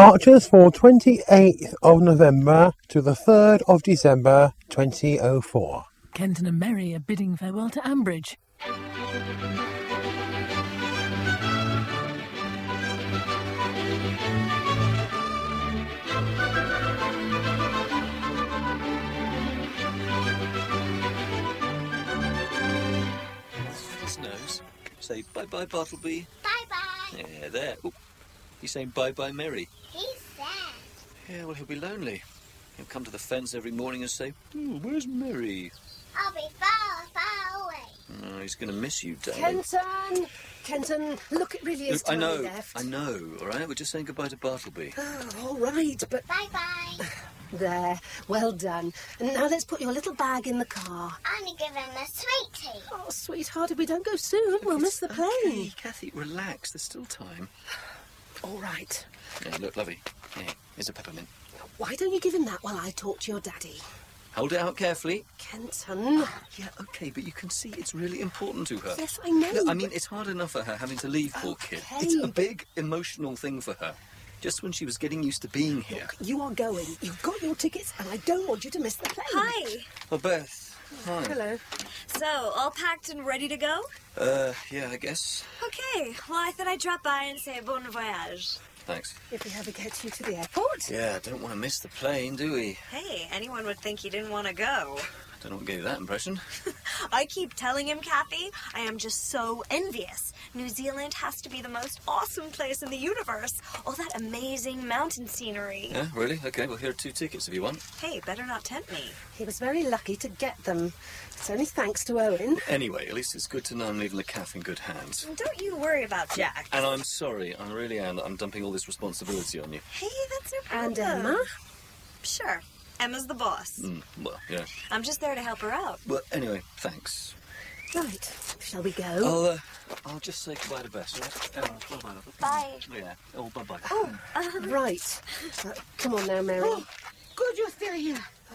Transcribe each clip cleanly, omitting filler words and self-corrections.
Departures for 28th of November to the 3rd of December 2004. Kenton and Mary are bidding farewell to Ambridge. His nose. Say bye-bye, Bartleby. Bye-bye. Yeah, there. Ooh. He's saying bye-bye, Mary. He's sad. Yeah, well, he'll be lonely. He'll come to the fence every morning and say, where's Mary? I'll be far, far away. Oh, he's going to miss you, darling. Kenton, look, it really is Look, time left. I know, all right? We're just saying goodbye to Bartleby. Oh, all right, but... Bye-bye. There, well done. And now let's put your little bag in the car. I'm going to give him a sweet tea. Oh, sweetheart, if we don't go soon, we'll miss the plane. Okay, Kathy, relax. There's still time. All right. Yeah, look, lovey. Yeah, here's a peppermint. Why don't you give him that while I talk to your daddy? Hold it out carefully. Kenton. Yeah, okay, but you can see it's really important to her. Yes, I know. Look, I mean, it's hard enough for her having to leave, poor kid. It's a big emotional thing for her. Just when she was getting used to being here. Look, you are going. You've got your tickets, and I don't want you to miss the plane. Hi. Oh, Beth. Hi. Hello. So, all packed and ready to go? Yeah, I guess. Okay. Well, I thought I'd drop by and say bon voyage. Thanks. If we ever get you to the airport. Yeah, don't want to miss the plane, do we? Hey, anyone would think you didn't want to go. Don't know what gave you that impression. I keep telling him, Kathy, I am just so envious. New Zealand has to be the most awesome place in the universe. All that amazing mountain scenery. Yeah, really? Okay, well, here are 2 tickets if you want. Hey, better not tempt me. He was very lucky to get them. It's only thanks to Owen. Anyway, at least it's good to know I'm leaving the calf in good hands. Don't you worry about Jack. And I'm sorry, I really am, that I'm dumping all this responsibility on you. Hey, that's no problem. And Emma? Sure. Emma's the boss. Well, yeah. I'm just there to help her out. Well, anyway, thanks. Right. Shall we go? I'll just say goodbye to Bess, right? Bye-bye. Bye. Yeah. Oh, bye-bye. Right. Come on now, Mary. Oh, good you're still here.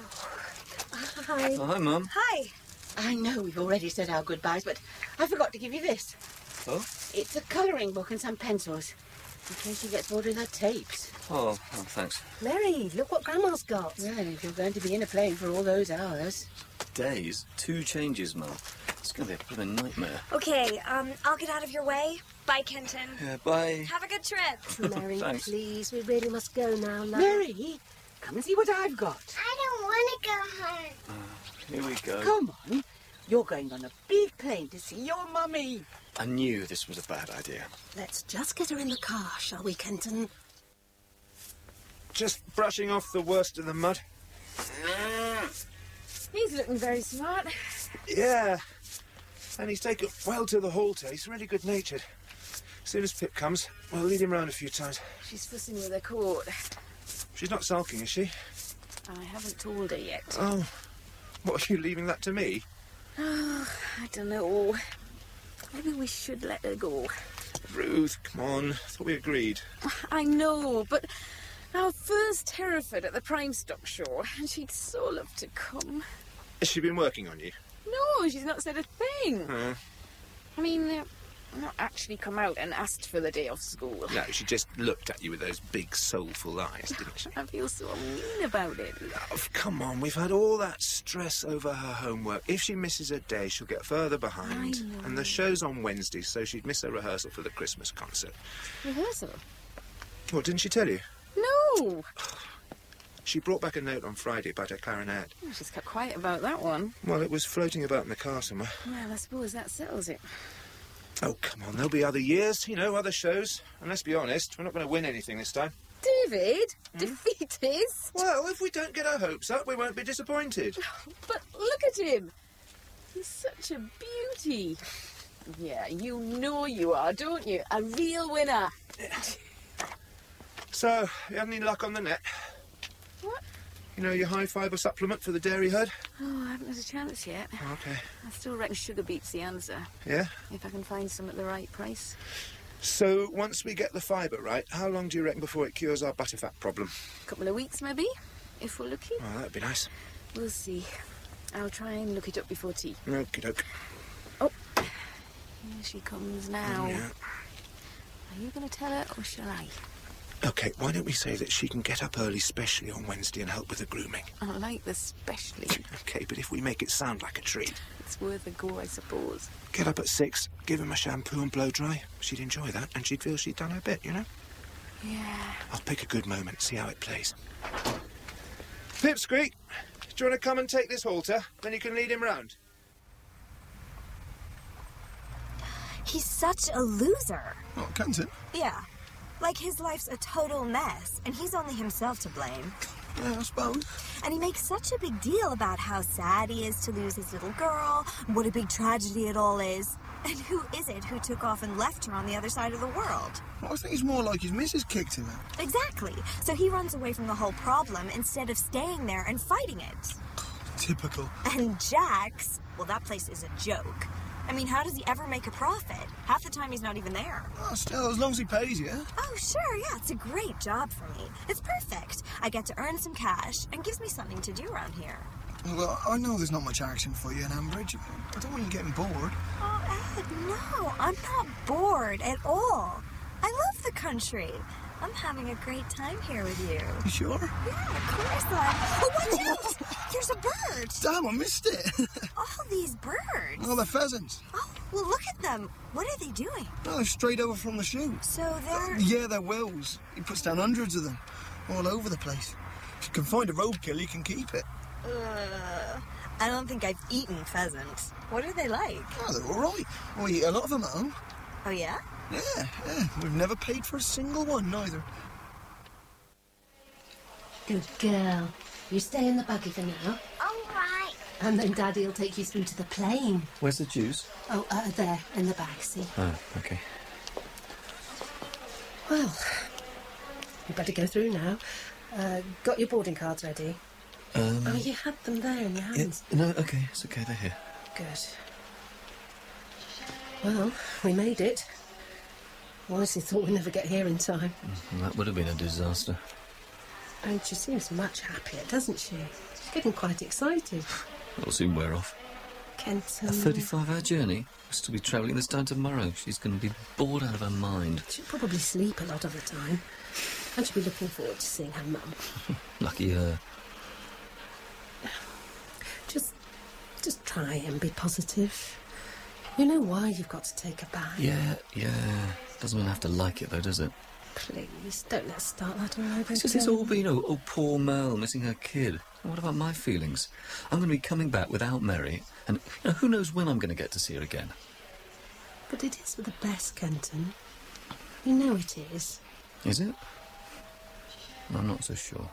Hi. Oh, hi, Mum. Hi. I know we've already said our goodbyes, but I forgot to give you this. Oh? It's a colouring book and some pencils, in case she gets bored with her tapes. Oh, thanks. Mary, look what Grandma's got. Well, if you're going to be in a plane for all those hours... Days? 2 changes, Mum. It's going to be a blooming nightmare. Okay, I'll get out of your way. Bye, Kenton. Yeah, bye. Have a good trip. Mary, Thanks. please, we really must go now, love. Mary, come and see what I've got. I don't want to go home. Here we go. Come on. You're going on a big plane to see your mummy. I knew this was a bad idea. Let's just get her in the car, shall we, Kenton? Just brushing off the worst of the mud. He's looking very smart. Yeah. And he's taken well to the halter. He's really good-natured. As soon as Pip comes, we'll lead him round a few times. She's fussing with her coat. She's not sulking, is she? I haven't told her yet. Oh. What, are you leaving that to me? Oh, I don't know. Maybe we should let her go. Ruth, come on. I thought we agreed. I know, but our first Hereford at the Prime Stock Show, and she'd so love to come. Has she been working on you? No, she's not said a thing. Oh. I mean, not actually come out and asked for the day off school. No, she just looked at you with those big, soulful eyes, didn't she? I feel so mean about it. Love, come on. We've had all that stress over her homework. If she misses a day, she'll get further behind. I know. And the show's on Wednesday, so she'd miss her rehearsal for the Christmas concert. Rehearsal? What, didn't she tell you? No. She brought back a note on Friday about her clarinet. Oh, she's kept quiet about that one. Well, it was floating about in the car somewhere. Well, I suppose that settles it. Oh, come on, there'll be other years, other shows. And let's be honest, we're not going to win anything this time. David, defeatist. Well, if we don't get our hopes up, we won't be disappointed. But look at him. He's such a beauty. Yeah, you know you are, don't you? A real winner. So, you had any luck on the net? What? Your high fibre supplement for the dairy herd? Oh, I haven't had a chance yet. Oh, okay. I still reckon sugar beets the answer. Yeah? If I can find some at the right price. So, once we get the fibre right, how long do you reckon before it cures our butterfat problem? A couple of weeks, maybe, if we're lucky. Oh, that'd be nice. We'll see. I'll try and look it up before tea. Okie doke. Oh, here she comes now. Yeah. Are you going to tell her, or shall I? OK, why don't we say that she can get up early specially on Wednesday and help with the grooming? I like the specially. OK, but if we make it sound like a treat. It's worth a go, I suppose. Get up at 6, give him a shampoo and blow dry. She'd enjoy that, and she'd feel she'd done her bit, you know? Yeah. I'll pick a good moment, see how it plays. Pipsqueak, do you want to come and take this halter? Then you can lead him round. He's such a loser. Oh, Kenton? Yeah. Like, his life's a total mess, and he's only himself to blame. Yeah, I suppose. And he makes such a big deal about how sad he is to lose his little girl, what a big tragedy it all is. And who is it who took off and left her on the other side of the world? Well, I think it's more like his missus kicked him out. Exactly. So he runs away from the whole problem instead of staying there and fighting it. Typical. And Jax, well, that place is a joke. I mean, how does he ever make a profit? Half the time he's not even there. Oh, still, as long as he pays you. Oh, sure, yeah, it's a great job for me. It's perfect. I get to earn some cash and gives me something to do around here. Well, I know there's not much action for you in Ambridge. I don't want you getting bored. Oh, Ed, no, I'm not bored at all. I love the country. I'm having a great time here with you. You sure? Yeah, of course I'm. Oh, watch out! There's a bird! Damn, I missed it. All these birds. Oh, they're pheasants. Oh, well, look at them. What are they doing? Oh, they're straight over from the shoot. So they're... Yeah, they're wills. He puts down hundreds of them, all over the place. If you can find a roadkill, you can keep it. I don't think I've eaten pheasant. What are they like? Oh, they're all right. We eat a lot of them at home. Oh, yeah? Yeah. We've never paid for a single one, neither. Good girl. You stay in the buggy for now. All right. And then Daddy will take you through to the plane. Where's the juice? Oh, there, in the bag, see? Oh, OK. Well, you better go through now. Got your boarding cards ready? Oh, you had them there in your hands. Yeah, no, OK, it's OK, they're here. Good. Well, we made it. Honestly thought we'd never get here in time. That would have been a disaster. And she seems much happier, doesn't she? She's getting quite excited. It'll soon wear off. Kenton... A 35-hour journey? We'll still be travelling this time tomorrow. She's going to be bored out of her mind. She'll probably sleep a lot of the time. And she'll be looking forward to seeing her mum. Lucky her. Just try and be positive. You know why you've got to take a bath. Yeah. Doesn't mean I have to like it, though, does it? Please, don't let's start that all over It's just again. it's all been, oh, poor Mel missing her kid. What about my feelings? I'm going to be coming back without Mary, and who knows when I'm going to get to see her again. But it is for the best, Kenton. You know it is. Is it? I'm not so sure.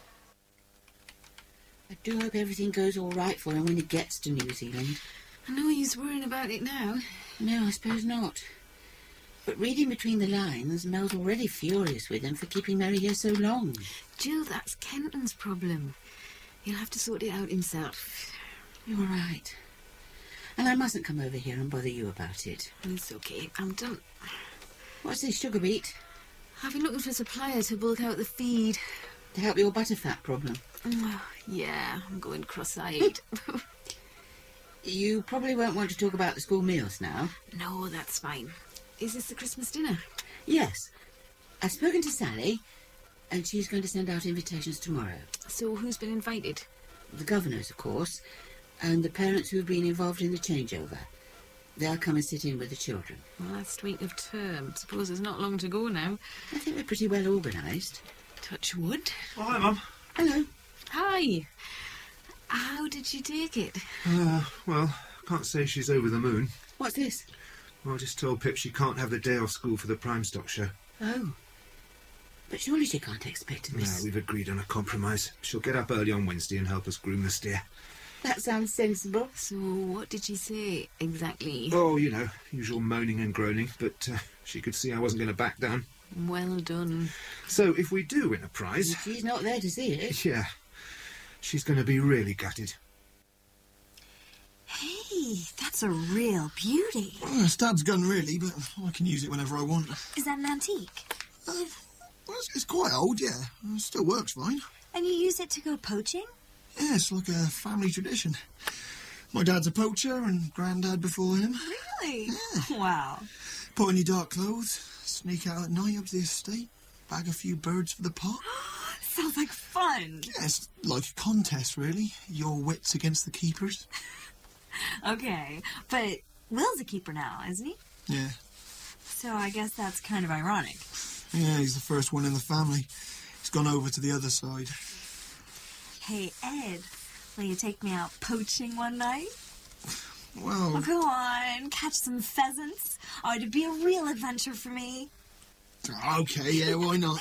I do hope everything goes all right for him when he gets to New Zealand. I know he's worrying about it now. No, I suppose not. But reading between the lines, Mel's already furious with him for keeping Mary here so long. Jill, that's Kenton's problem. He'll have to sort it out himself. You're right. And I mustn't come over here and bother you about it. It's okay, I'm done. What's this, sugar beet? I've been looking for a supplier to bulk out the feed. To help your butterfat problem? Oh, yeah, I'm going cross-eyed. You probably won't want to talk about the school meals now. No, that's fine. Is this the Christmas dinner? Yes. I've spoken to Sally, and she's going to send out invitations tomorrow. So who's been invited? The governors, of course, and the parents who have been involved in the changeover. They'll come and sit in with the children. Well, last week of term. Suppose there's not long to go now. I think we're pretty well organised. Touch wood. Oh, hi, Mum. Hello. Hi. How did she take it? Well, can't say she's over the moon. What's this? Well, I just told Pip she can't have the day off school for the Prime Stock show. Oh. But surely she can't expect to No, miss... we've agreed on a compromise. She'll get up early on Wednesday and help us groom the steer. That sounds sensible. So what did she say exactly? Oh, usual moaning and groaning, but she could see I wasn't going to back down. Well done. So if we do win a prize... She's not there to see it. Yeah. She's going to be really gutted. Hey, that's a real beauty. Well, it's Dad's gun, really, but I can use it whenever I want. Is that an antique? Well, it's quite old, yeah. It still works fine. And you use it to go poaching? Yeah, it's like a family tradition. My dad's a poacher and Grandad before him. Really? Yeah. Wow. Put on your dark clothes, sneak out at night up to the estate, bag a few birds for the pot. Sounds like fun. Yeah, it's like a contest, really. Your wits against the keepers. Okay, but Will's a keeper now, isn't he? Yeah. So I guess that's kind of ironic. Yeah, he's the first one in the family. He's gone over to the other side. Hey, Ed, will you take me out poaching one night? Well... Oh, go on, catch some pheasants. Oh, it'd be a real adventure for me. Okay, yeah, why not?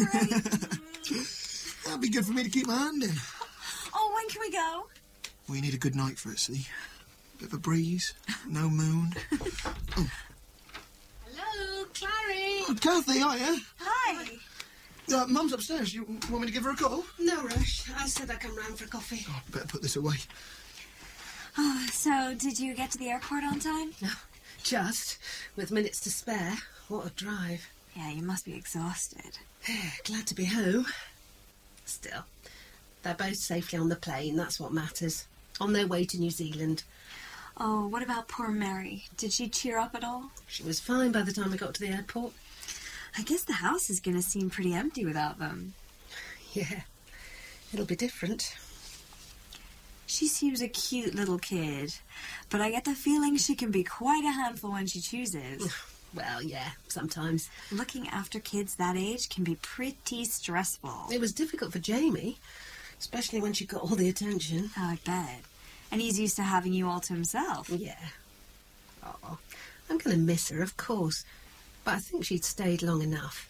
That'd be good for me to keep my hand in. Oh, when can we go? We need a good night for it, see? Bit of a breeze, no moon. Oh. Hello, Clary. Oh, Kathy, hiya. Hi. Mum's upstairs. You want me to give her a call? No rush. I said I'd come round for coffee. Oh, better put this away. Oh, so did you get to the airport on time? No, just. With minutes to spare. What a drive. Yeah, you must be exhausted. Glad to be home. Still, they're both safely on the plane. That's what matters. On their way to New Zealand. Oh, what about poor Mary? Did she cheer up at all? She was fine by the time we got to the airport. I guess the house is going to seem pretty empty without them. Yeah, it'll be different. She seems a cute little kid, but I get the feeling she can be quite a handful when she chooses. Well, yeah, sometimes. Looking after kids that age can be pretty stressful. It was difficult for Jamie, especially when she got all the attention. Oh, I bet. And he's used to having you all to himself. Yeah. Oh, I'm going to miss her, of course. But I think she'd stayed long enough.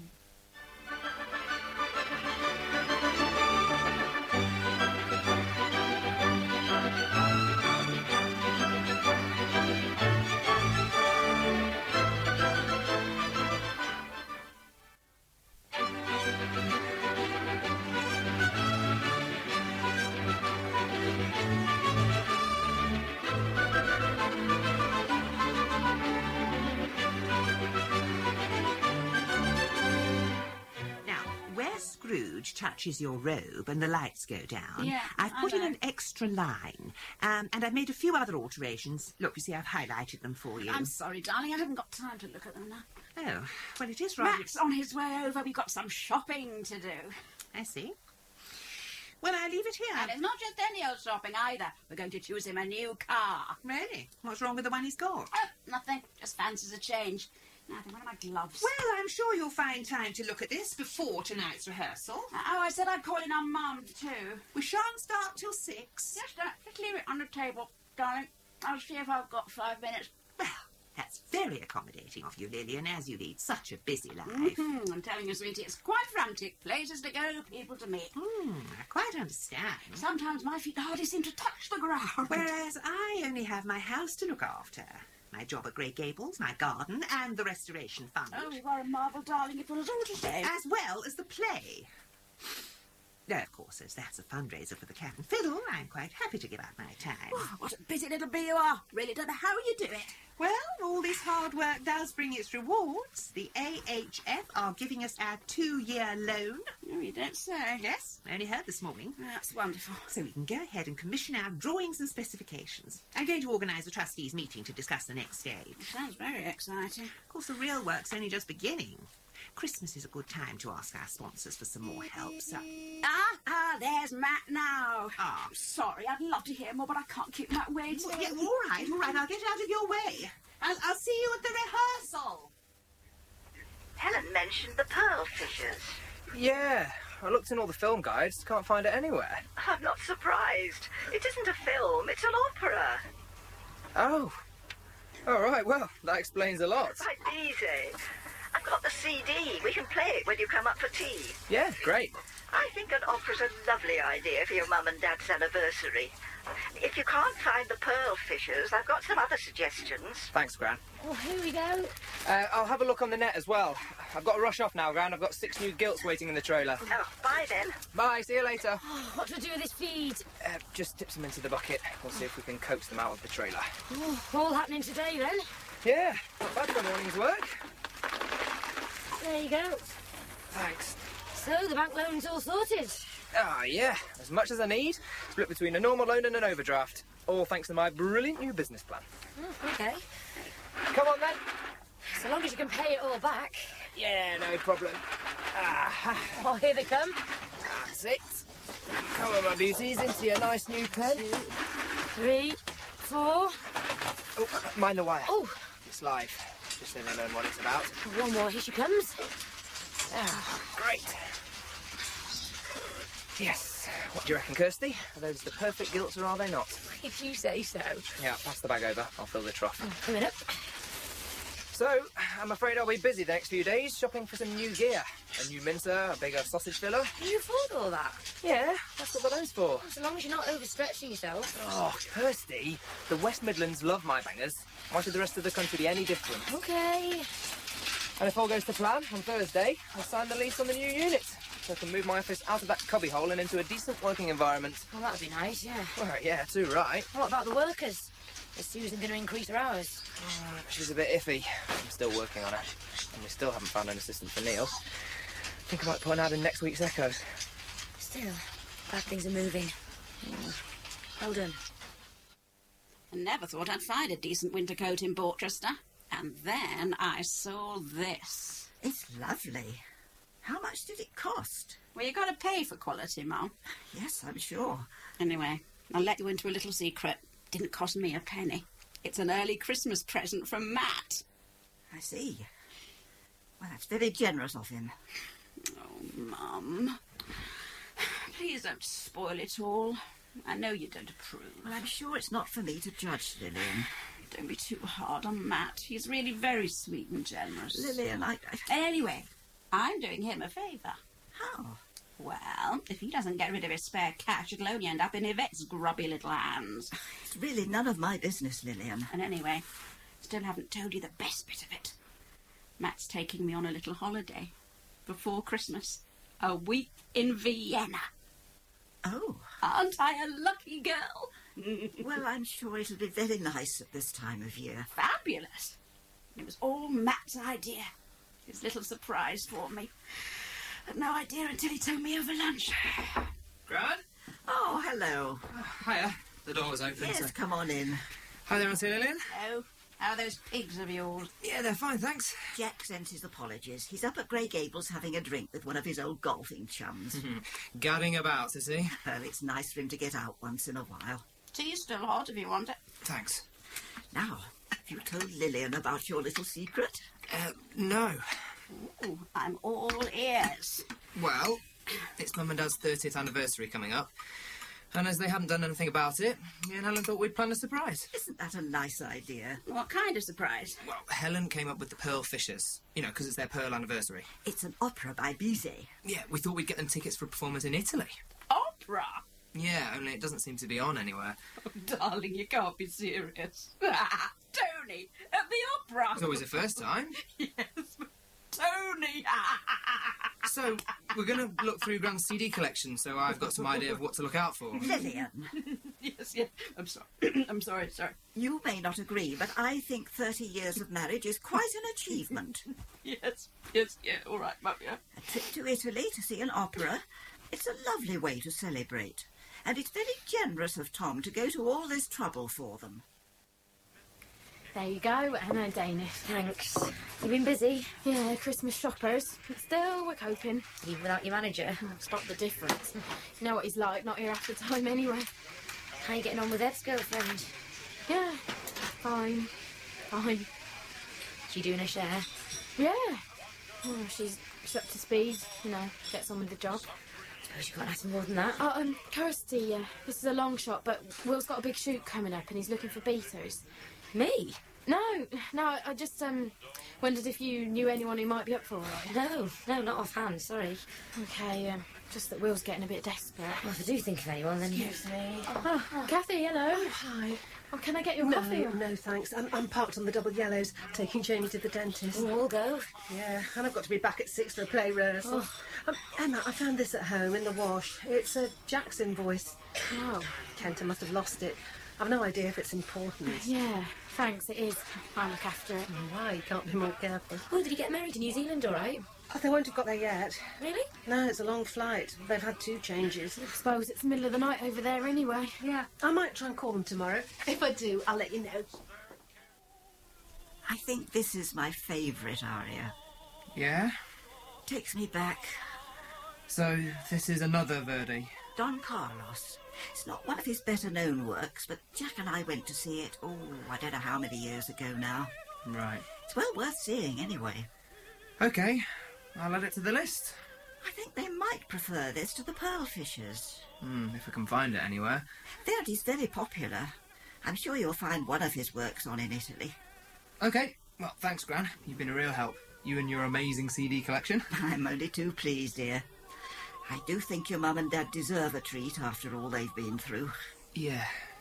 touches your robe and the lights go down, yeah, I've put in an extra line, and I've made a few other alterations. Look, you see, I've highlighted them for you. I'm sorry, darling, I haven't got time to look at them now. Oh, well, it is rather... Matt's on his way over. We've got some shopping to do. I see. Well, I leave it here. And it's not just any old shopping either. We're going to choose him a new car. Really? What's wrong with the one he's got? Oh, nothing. Just fancies a change. Now, then, what are my gloves? Well, I'm sure you'll find time to look at this before tonight's rehearsal. Oh, I said I'd call in on Mum, too. We shan't start till 6. Yes, just leave it on the table, darling. I'll see if I've got 5 minutes. Well, that's very accommodating of you, Lillian, as you lead such a busy life. Mm-hmm. I'm telling you, sweetie, it's quite frantic. Places to go, people to meet. I quite understand. Sometimes my feet hardly seem to touch the ground. Whereas I only have my house to look after. My job at Grey Gables, my garden, and the Restoration Fund. Oh, you are a marvel, darling, if it was all to say. As well as the play. Now, of course, as that's a fundraiser for the Cat and Fiddle, I'm quite happy to give up my time. Oh, what a busy little bee you are. Really don't know how you do it. Well, all this hard work does bring its rewards. The AHF are giving us our 2-year loan. No, you don't say. Yes, I only heard this morning. That's wonderful. So we can go ahead and commission our drawings and specifications. I'm going to organise a trustees' meeting to discuss the next stage. Sounds very exciting. Of course, the real work's only just beginning. Christmas is a good time to ask our sponsors for some more help, so... there's Matt now. Ah. I'm sorry, I'd love to hear more, but I can't keep Matt waiting. Well, yeah, all right, I'll get out of your way. I'll see you at the rehearsal. Helen mentioned the pearl fishers. Yeah, I looked in all the film guides, can't find it anywhere. I'm not surprised. It isn't a film, it's an opera. Oh. All right, well, that explains a lot. Right, easy. I've got the CD. We can play it when you come up for tea. Yeah, great. I think an opera's a lovely idea for your mum and dad's anniversary. If you can't find the pearl fishers, I've got some other suggestions. Thanks, Gran. Oh, here we go. I'll have a look on the net as well. I've got to rush off now, Gran. I've got 6 new gilts waiting in the trailer. Oh, bye then. Bye, see you later. Oh, what do we do with this feed? Just tip some into the bucket. We'll see if we can coax them out of the trailer. Oh, all happening today, then? Yeah, not bad for a morning's work. There you go. Thanks. So, the bank loan's all sorted? Yeah, as much as I need. Split between a normal loan and an overdraft. All thanks to my brilliant new business plan. Oh, okay. Come on, then. So long as you can pay it all back. Yeah, no problem. Oh, here they come. That's it. Come on, my beauties, into your nice new pen. 2, 3, 4. Oh, mind the wire. Oh. It's live. Just so they know what it's about. One more, here she comes. Great. Yes. What do you reckon, Kirsty? Are those the perfect gilts or are they not? If you say so. Yeah, pass the bag over. I'll fill the trough. Coming up. So, I'm afraid I'll be busy the next few days shopping for some new gear. A new mincer, a bigger sausage filler. Can you afford all that? Yeah, that's what they're those for. As long as you're not overstretching yourself. Oh, Kirsty, the West Midlands love my bangers. Why should the rest of the country be any different? Okay. And if all goes to plan, on Thursday, I'll sign the lease on the new unit. So I can move my office out of that cubbyhole and into a decent working environment. Well, that'd be nice, yeah. Well, yeah, too right. What about the workers? Is Susan going to increase her hours? She's a bit iffy. I'm still working on her. And we still haven't found an assistant for Neil. I think I might put an ad in next week's Echoes. Still, glad things are moving. Well done. I never thought I'd find a decent winter coat in Borchester. And then I saw this. It's lovely. How much did it cost? Well, you got to pay for quality, Mum. Yes, I'm sure. Anyway, I'll let you into a little secret. Didn't cost me a penny. It's an early Christmas present from Matt. I see. Well, that's very generous of him. Oh, Mum. Please don't spoil it all. I know you don't approve. Well, I'm sure it's not for me to judge, Lillian. Don't be too hard on Matt. He's really very sweet and generous. Lillian, Anyway, I'm doing him a favour. How? Well, if he doesn't get rid of his spare cash, it'll only end up in Yvette's grubby little hands. It's really none of my business, Lillian. And anyway, still haven't told you the best bit of it. Matt's taking me on a little holiday before Christmas. A week in Vienna. Oh. Aren't I a lucky girl? Well, I'm sure it'll be very nice at this time of year. Fabulous. It was all Matt's idea. His little surprise for me. Had no idea until he told me over lunch. Grad? Oh, hello. Hiya. The door was open. Yes, come on in. Hi there, Auntie Lillian. Hello. How are those pigs of yours? Yeah, they're fine, thanks. Jack sends his apologies. He's up at Grey Gables having a drink with one of his old golfing chums. Gadding about, is he? Well, it's nice for him to get out once in a while. Tea's still hot if you want it. Thanks. Now, have you told Lillian about your little secret? No. Ooh, I'm all ears. Well, it's Mum and Dad's 30th anniversary coming up. And as they hadn't done anything about it, me and Helen thought we'd plan a surprise. Isn't that a nice idea? What kind of surprise? Well, Helen came up with the Pearl Fishers. You know, because it's their Pearl anniversary. It's an opera by Bizet. Yeah, we thought we'd get them tickets for a performance in Italy. Opera? Yeah, only it doesn't seem to be on anywhere. Oh, darling, you can't be serious. Tony, at the opera? It's always the first time. Yes, but Tony! So, we're going to look through Grand's CD collection, so I've got some idea of what to look out for. Lillian. Yes. I'm sorry. I'm sorry. You may not agree, but I think 30 years of marriage is quite an achievement. Yes, all right, Mum, yeah. A trip to Italy to see an opera. It's a lovely way to celebrate. And it's very generous of Tom to go to all this trouble for them. There you go, and a Danish. Thanks. You been busy? Yeah, Christmas shoppers. But still, we're coping. Even without your manager. Spot the difference. You know what he's like, not here half the time anyway. How you getting on with Ed's girlfriend? Yeah, fine. She doing her share? Yeah. Oh, she's up to speed, you know, gets on with the job. Suppose you can't ask more than that. Kirsty, this is a long shot, but Will's got a big shoot coming up and he's looking for beaters. Me? No, I just wondered if you knew anyone who might be up for it. No, not offhand, sorry. Okay, just that Will's getting a bit desperate. Well, if I do think of anyone, then you... Excuse me. Oh, Kathy, hello. Oh, hi. Oh, can I get your coffee? No, thanks. I'm parked on the double yellows, taking Jamie to the dentist. Oh, we'll go. Yeah, and I've got to be back at 6 for a play rehearsal. Emma, I found this at home in the wash. It's a Jackson voice. Oh. Kenta must have lost it. I've no idea if it's important. Yeah, thanks, it is. I'll look after it. Why? You can't be more careful. Oh, did he get married in New Zealand all right? Oh, they won't have got there yet. Really? No, it's a long flight. They've had 2 changes. I suppose it's the middle of the night over there anyway. Yeah, I might try and call them tomorrow. If I do, I'll let you know. I think this is my favourite aria. Yeah? Takes me back. So, this is another Verdi? Don Carlos. It's not one of his better-known works, but Jack and I went to see it, I don't know how many years ago now. Right. It's well worth seeing, anyway. OK, I'll add it to the list. I think they might prefer this to the Pearl Fishers. If we can find it anywhere. Verdi's very popular. I'm sure you'll find one of his works on in Italy. OK, well, thanks, Gran. You've been a real help. You and your amazing CD collection. I'm only too pleased, dear. I do think your mum and dad deserve a treat after all they've been through. Yeah.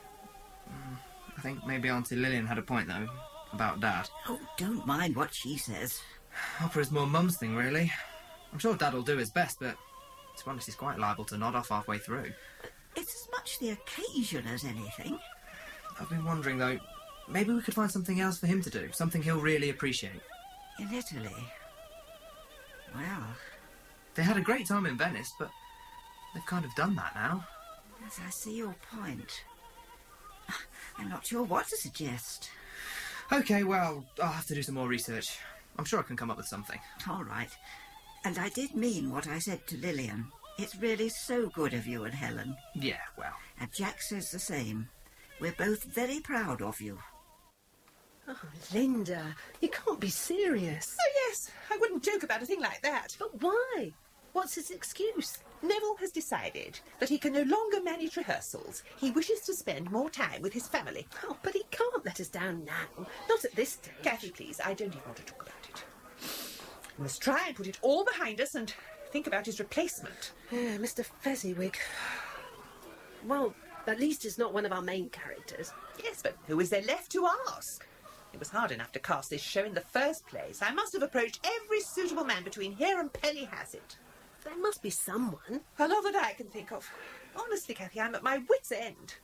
I think maybe Auntie Lillian had a point, though, about Dad. Oh, don't mind what she says. Opera's more Mum's thing, really. I'm sure Dad'll do his best, but to be honest, he's quite liable to nod off halfway through. It's as much the occasion as anything. I've been wondering, though, maybe we could find something else for him to do, something he'll really appreciate. In Italy? Well... They had a great time in Venice, but they've kind of done that now. Yes, I see your point. I'm not sure what to suggest. OK, well, I'll have to do some more research. I'm sure I can come up with something. All right. And I did mean what I said to Lillian. It's really so good of you and Helen. Yeah, well... And Jack says the same. We're both very proud of you. Oh, Linda, you can't be serious. Oh, yes. I wouldn't joke about a thing like that. But why? What's his excuse? Neville has decided that he can no longer manage rehearsals. He wishes to spend more time with his family. Oh, but he can't let us down now. Not at this stage. Kathy, please, I don't even want to talk about it. We must try and put it all behind us and think about his replacement. Yeah, Mr. Fezziwig. Well, at least he's not one of our main characters. Yes, but who is there left to ask? It was hard enough to cast this show in the first place. I must have approached every suitable man between here and Penny Hassett. There must be someone. Not that I can think of. Honestly, Kathy, I'm at my wit's end.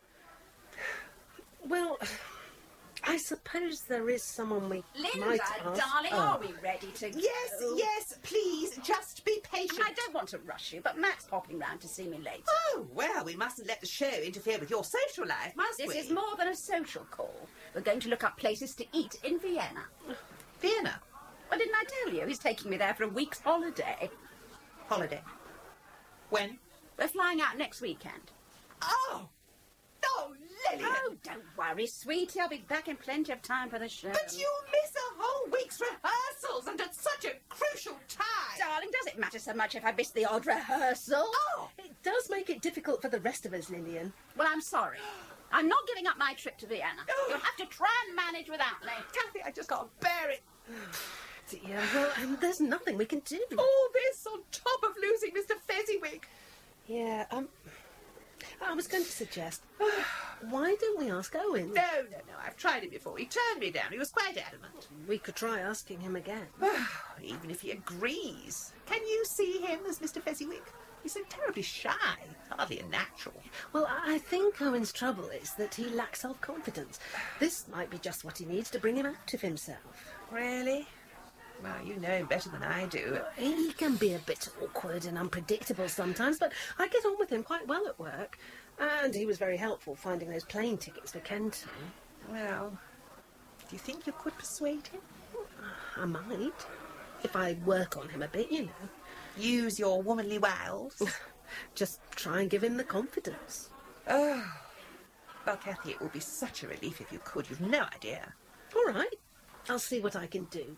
Well, I suppose there is someone we Linda, might ask. darling, are we ready to go? Yes, please, just be patient. I don't want to rush you, but Matt's popping round to see me later. Oh, well, we mustn't let the show interfere with your social life, must we? This is more than a social call. We're going to look up places to eat in Vienna. Vienna? Well, didn't I tell you? He's taking me there for a week's holiday. Holiday? When? We're flying out next weekend. Oh, Lillian! Oh, don't worry, sweetie. I'll be back in plenty of time for the show. But you miss a whole week's rehearsals, and at such a crucial time! Darling, does it matter so much if I miss the odd rehearsal? Oh! It does make it difficult for the rest of us, Lillian. Well, I'm sorry. I'm not giving up my trip to Vienna. You'll have to try and manage without me. Kathy, I just can't bear it. Dear, well, there's nothing we can do. All this on top of losing Mr. Fezziwig. Yeah, I was going to suggest, why don't we ask Owen? No, I've tried it before. He turned me down. He was quite adamant. We could try asking him again. Even if he agrees. Can you see him as Mr. Fezziwig? He's so terribly shy. Hardly a natural. Well, I think Owen's trouble is that he lacks self-confidence. This might be just what he needs to bring him out of himself. Really? Well, you know him better than I do. He can be a bit awkward and unpredictable sometimes, but I get on with him quite well at work. And he was very helpful finding those plane tickets for Kenton. Well, do you think you could persuade him? I might. If I work on him a bit, you know. Use your womanly wiles? Just try and give him the confidence. Oh. Well, Kathy, it would be such a relief if you could. You've no idea. All right. I'll see what I can do.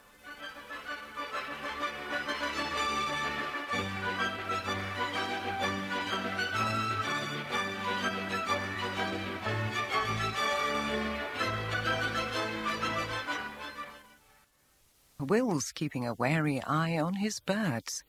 Will's keeping a wary eye on his birds.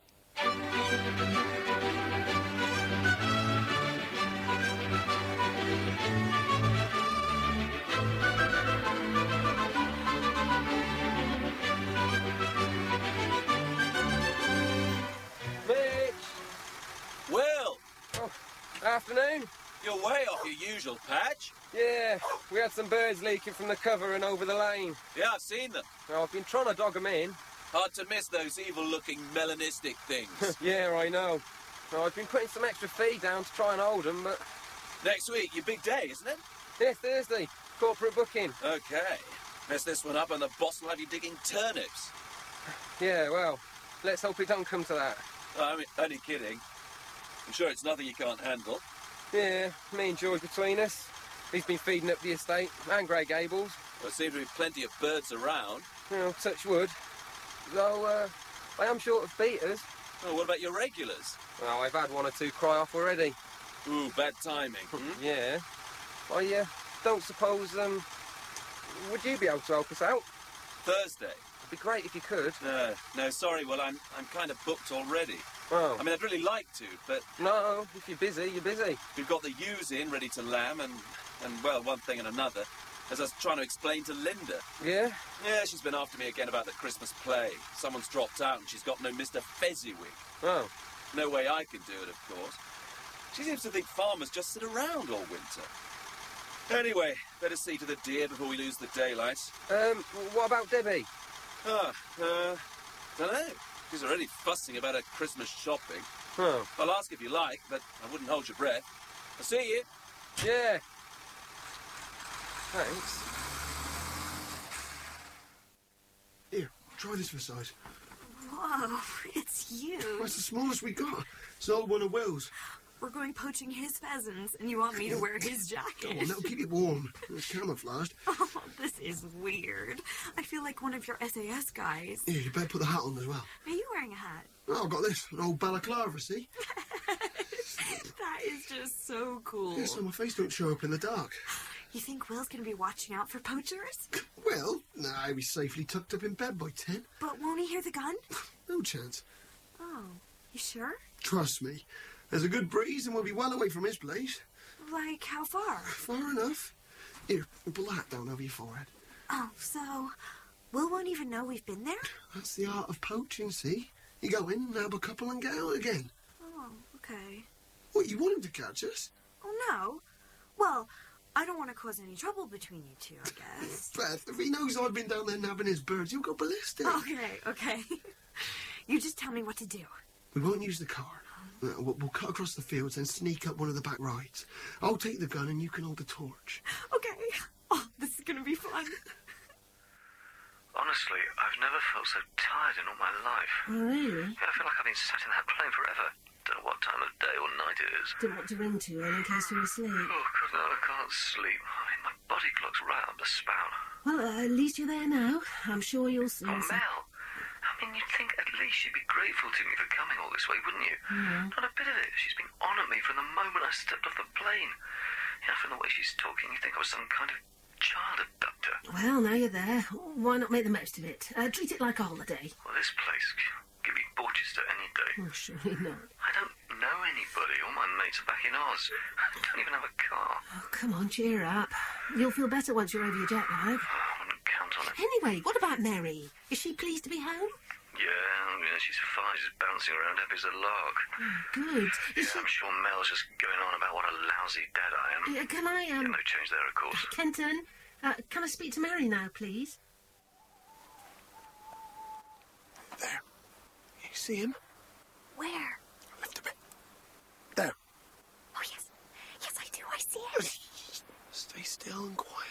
Mitch! Will! Oh, afternoon. You're way off your usual patch. Yeah, we had some birds leaking from the cover and over the lane. Yeah, I've seen them. Now, I've been trying to dog them in. Hard to miss those evil-looking melanistic things. Yeah, I know. Now, I've been putting some extra feed down to try and hold them, but... Next week, your big day, isn't it? Yeah, Thursday. Corporate booking. OK. Mess this one up and the boss will have you digging turnips. Yeah, well, let's hope it don't come to that. I mean, only kidding. I'm sure it's nothing you can't handle. Yeah, me and George between us. He's been feeding up the estate, and Grey Gables. There seem to be plenty of birds around. Well, touch wood. Though, I am short of beaters. Oh, what about your regulars? Well, I've had one or two cry off already. Ooh, bad timing. Yeah. I don't suppose, would you be able to help us out? Thursday? It'd be great if you could. No, sorry, well, I'm kind of booked already. Oh. I mean, I'd really like to, but... No, if you're busy, you're busy. We've got the ewes in, ready to lamb, and well, one thing and another. As I was trying to explain to Linda. Yeah? Yeah, she's been after me again about the Christmas play. Someone's dropped out and she's got no Mr. Fezziwig. Oh. No way I can do it, of course. She seems to think farmers just sit around all winter. Anyway, better see to the deer before we lose the daylight. What about Debbie? Dunno. She's already fussing about her Christmas shopping. Oh. I'll ask if you like, but I wouldn't hold your breath. I'll see you. Yeah. Thanks. Here, try this for size. Whoa, it's huge. That's the smallest we got. It's an old one of Will's. We're going poaching his pheasants, and you want me to wear his jacket? Go on, that'll keep it warm. It's camouflaged. Oh, this is weird. I feel like one of your SAS guys. Yeah, you better put the hat on as well. Are you wearing a hat? Oh, I've got this, an old balaclava, see? That is just so cool. Yeah, so my face don't show up in the dark. You think Will's going to be watching out for poachers? Well, no, he's safely tucked up in bed by 10. But won't he hear the gun? No chance. Oh, you sure? Trust me. There's a good breeze and we'll be well away from his place. Like, how far? Far enough. Here, pull the hat down over your forehead. Oh, so Will won't even know we've been there? That's the art of poaching, see? You go in, nab a couple and get out again. Oh, okay. What, you want him to catch us? Oh, no. Well, I don't want to cause any trouble between you two, I guess. Beth, if he knows I've been down there nabbing his birds, he'll go ballistic. Okay. You just tell me what to do. We won't use the car. We'll cut across the fields and sneak up one of the back rides. I'll take the gun and you can hold the torch. Okay. Oh, this is going to be fun. Honestly, I've never felt so tired in all my life. Oh, really? Yeah, I feel like I've been sat in that plane forever. Don't know what time of day or night it is. Didn't want to ring to you in case you were asleep. Oh, God, no, I can't sleep. I mean, my body clock's right up the spout. Well, at least you're there now. I'm sure you'll see. Oh, Mel. I mean, you'd think at least she'd be grateful to me for coming all this way, wouldn't you? Yeah. Not a bit of it. She's been on at me from the moment I stepped off the plane. Yeah, from the way she's talking, you'd think I was some kind of child abductor. Well, now you're there. Why not make the most of it? Treat it like a holiday. Well, this place could be Borchester any day. Oh, surely not. I don't know anybody. All my mates are back in Oz. I don't even have a car. Oh, come on, cheer up. You'll feel better once you're over your jet lag. I wouldn't count on it. Anyway, what about Mary? Is she pleased to be home? Yeah, she's fine. She's bouncing around happy as a lark. Oh, good. I'm sure Mel's just going on about what a lousy dad I am. Can I, Yeah, no change there, of course. Kenton, can I speak to Mary now, please? There. You see him? Where? Lift a bit. There. Oh, yes. Yes, I do. I see it. Stay still and quiet.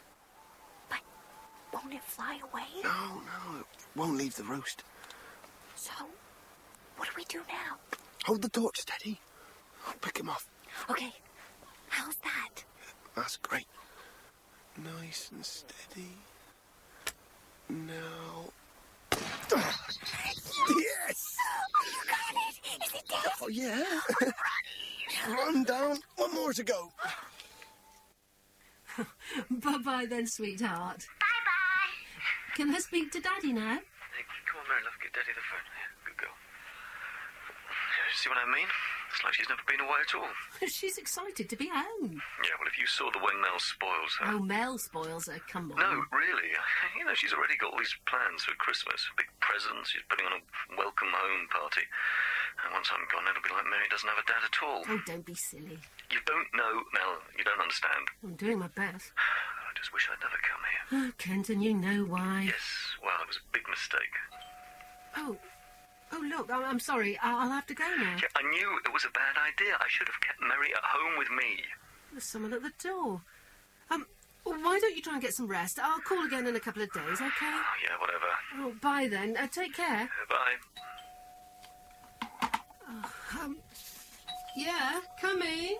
Won't it fly away? No, it won't leave the roost. So, what do we do now? Hold the torch steady. I'll pick him off. Okay. How's that? That's great. Nice and steady. Now... Yes! Oh, you got it! Is it dead? Oh, yeah. Run down. One more to go. Bye-bye then, sweetheart. Bye-bye. Can I speak to Daddy now? Hey, come on, Mary, love, get Daddy the phone. Yeah, good girl. See what I mean? It's like she's never been away at all. She's excited to be home. Yeah, well, if you saw the way Mel spoils her... Oh, Mel spoils her, come on. No, really. You know, she's already got all these plans for Christmas. Big presents, she's putting on a welcome home party. And once I'm gone, it'll be like Mary doesn't have a dad at all. Oh, don't be silly. You don't know, Mel. You don't understand. I'm doing my best. I just wish I'd never come here. Oh, Kenton, you know why. Yes, well, it was a big mistake. Oh, look, I'm sorry. I'll have to go now. Yeah, I knew it was a bad idea. I should have kept Mary at home with me. There's someone at the door. Well, why don't you try and get some rest? I'll call again in a couple of days, OK? Yeah, whatever. Oh, bye then. Take care. Bye. Yeah, coming.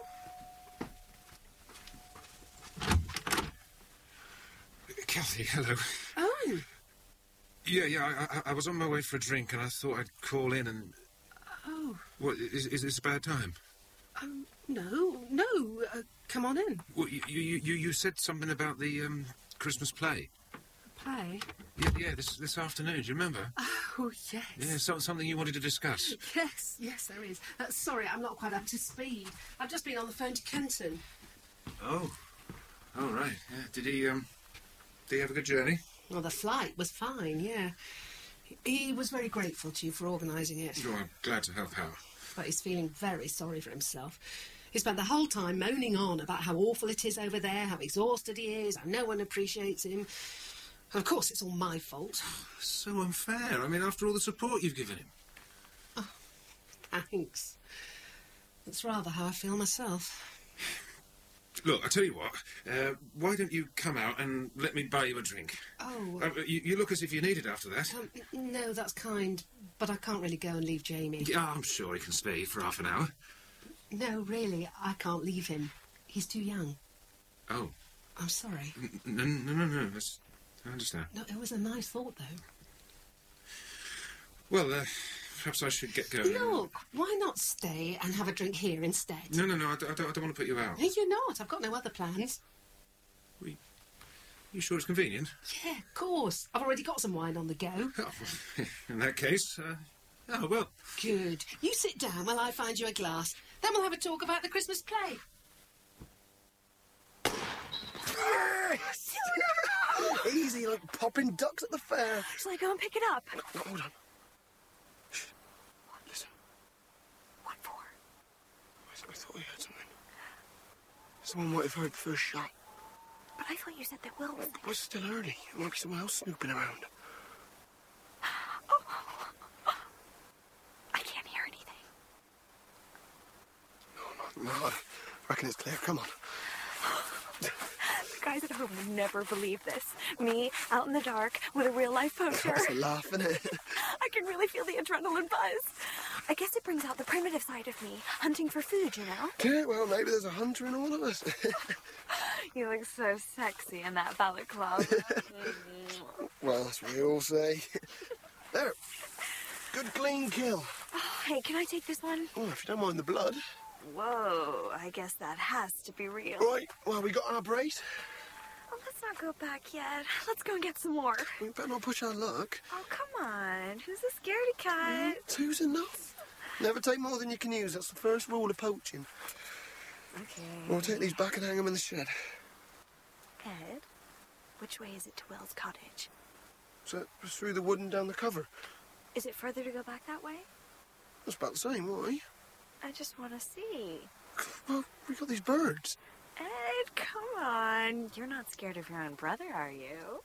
Kathy, hello. Oh. Yeah, I was on my way for a drink and I thought I'd call in and... Oh. What, is this a bad time? No. Come on in. Well, you said something about the, Christmas play. Play? Yeah, this afternoon, do you remember? Oh, yes. Yeah, something you wanted to discuss. Yes, there is. Sorry, I'm not quite up to speed. I've just been on the phone to Kenton. Oh, right. Yeah. Did he have a good journey? Well, the flight was fine, yeah. He was very grateful to you for organising it. Oh, I'm glad to help out. But he's feeling very sorry for himself. He spent the whole time moaning on about how awful it is over there, how exhausted he is, how no one appreciates him. And of course, it's all my fault. So unfair. I mean, after all the support you've given him. Oh, thanks. That's rather how I feel myself. Look, I tell you what. Why don't you come out and let me buy you a drink? Oh. You look as if you need it after that. No, that's kind. But I can't really go and leave Jamie. Yeah, I'm sure he can stay for half an hour. No, really, I can't leave him. He's too young. Oh. I'm sorry. No. I understand. No, it was a nice thought, though. Well, perhaps I should get going. Look, why not stay and have a drink here instead? No, I don't want to put you out. Hey, you're not. I've got no other plans. You sure it's convenient? Yeah, of course. I've already got some wine on the go. Oh, in that case, well. Good. You sit down while I find you a glass. Then we'll have a talk about the Christmas play. Easy, like popping ducks at the fair. Shall I go and pick it up? No, hold on. Shh. Listen. What for? I thought we heard something. Someone might have heard the first shot. But I thought you said that Will was there. It's still early. It might be someone else snooping around. I can't hear anything. No, I reckon it's clear. Come on. The guys at home would never believe this. Me, out in the dark, with a real-life poacher. That's a laugh, isn't it? I can really feel the adrenaline buzz. I guess it brings out the primitive side of me, hunting for food, you know? Yeah, well, maybe there's a hunter in all of us. You look so sexy in that balaclava. Well, that's what we all say. There. Good clean kill. Oh, hey, can I take this one? Oh, if you don't mind the blood. Whoa, I guess that has to be real. Right, well, we got our brace. Oh, let's not go back yet. Let's go and get some more. We better not push our luck. Oh, come on. Who's a scaredy cat? Two's enough. Never take more than you can use. That's the first rule of poaching. Okay. We'll take these back and hang them in the shed. Ed, which way is it to Will's cottage? So, through the wood and down the cover. Is it further to go back that way? It's about the same, why? I just want to see. Well, we got these birds. Ed, come on. You're not scared of your own brother, are you?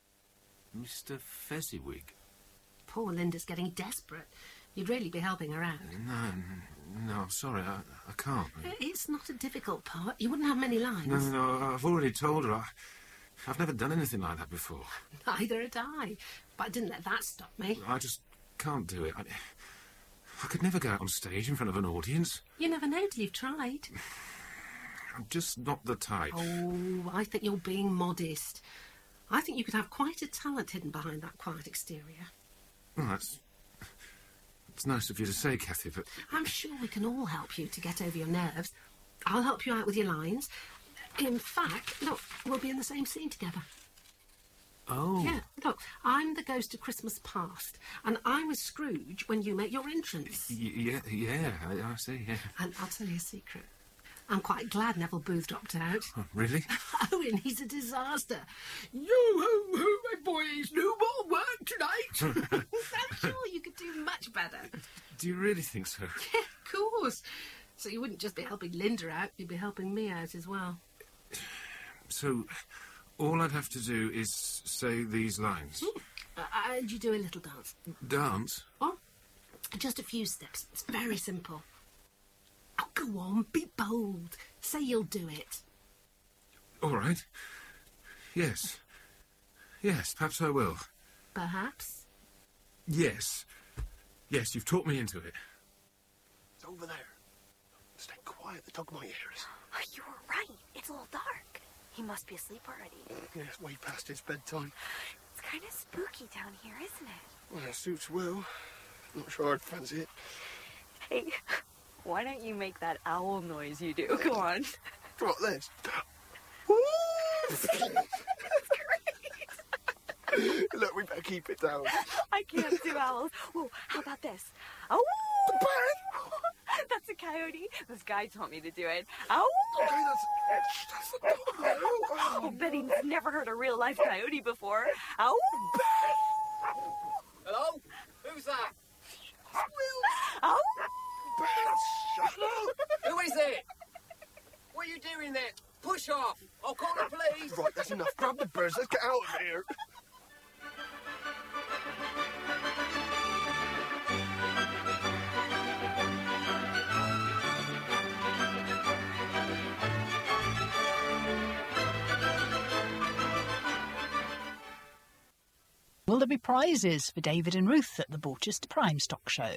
Mr. Fezziwig. Poor Linda's getting desperate. You'd really be helping her out. No, I'm sorry, I can't. It's not a difficult part. You wouldn't have many lines. No, I've already told her. I've never done anything like that before. Neither had I. But I didn't let that stop me. I just can't do it. I could never go out on stage in front of an audience. You never know till you've tried. I'm just not the type. Oh, I think you're being modest. I think you could have quite a talent hidden behind that quiet exterior. Well, it's nice of you to say, Kathy, but... I'm sure we can all help you to get over your nerves. I'll help you out with your lines. In fact, look, we'll be in the same scene together. Oh. Yeah, look, I'm the ghost of Christmas past, and I was Scrooge when you make your entrance. Yeah, I see, yeah. And I'll tell you a secret. I'm quite glad Neville Booth dropped out. Oh, really? Owen, he's a disaster. Yo-ho-ho, my boys, no more work tonight. I'm sure you could do much better. Do you really think so? Yeah, of course. So you wouldn't just be helping Linda out, you'd be helping me out as well. So, all I'd have to do is say these lines. And you do a little dance. Dance? Oh, just a few steps. It's very simple. Oh, go on, be bold. Say you'll do it. All right. Yes. Yes, perhaps I will. Perhaps? Yes. Yes, you've talked me into it. It's over there. Stay quiet, the dog might hear us. Oh, you were right. It's all dark. He must be asleep already. Yeah, it's way past his bedtime. It's kind of spooky down here, isn't it? Well, it suits Will. Not sure I'd fancy it. Hey, why don't you make that owl noise you do? Go on. What, this? Look, we better keep it down. I can't do owls. Whoa, how about this? Oh! That's a coyote. This guy taught me to do it. Oh! Okay, that's Oh, Betty's never heard a real-life coyote before. Oh! Hello? Who's that? Oh! Who is it? What are you doing there? Push off. I'll call the police. Right, that's enough. Grab the birds. Let's get out of here. Will there be prizes for David and Ruth at the Borchester Prime Stock Show?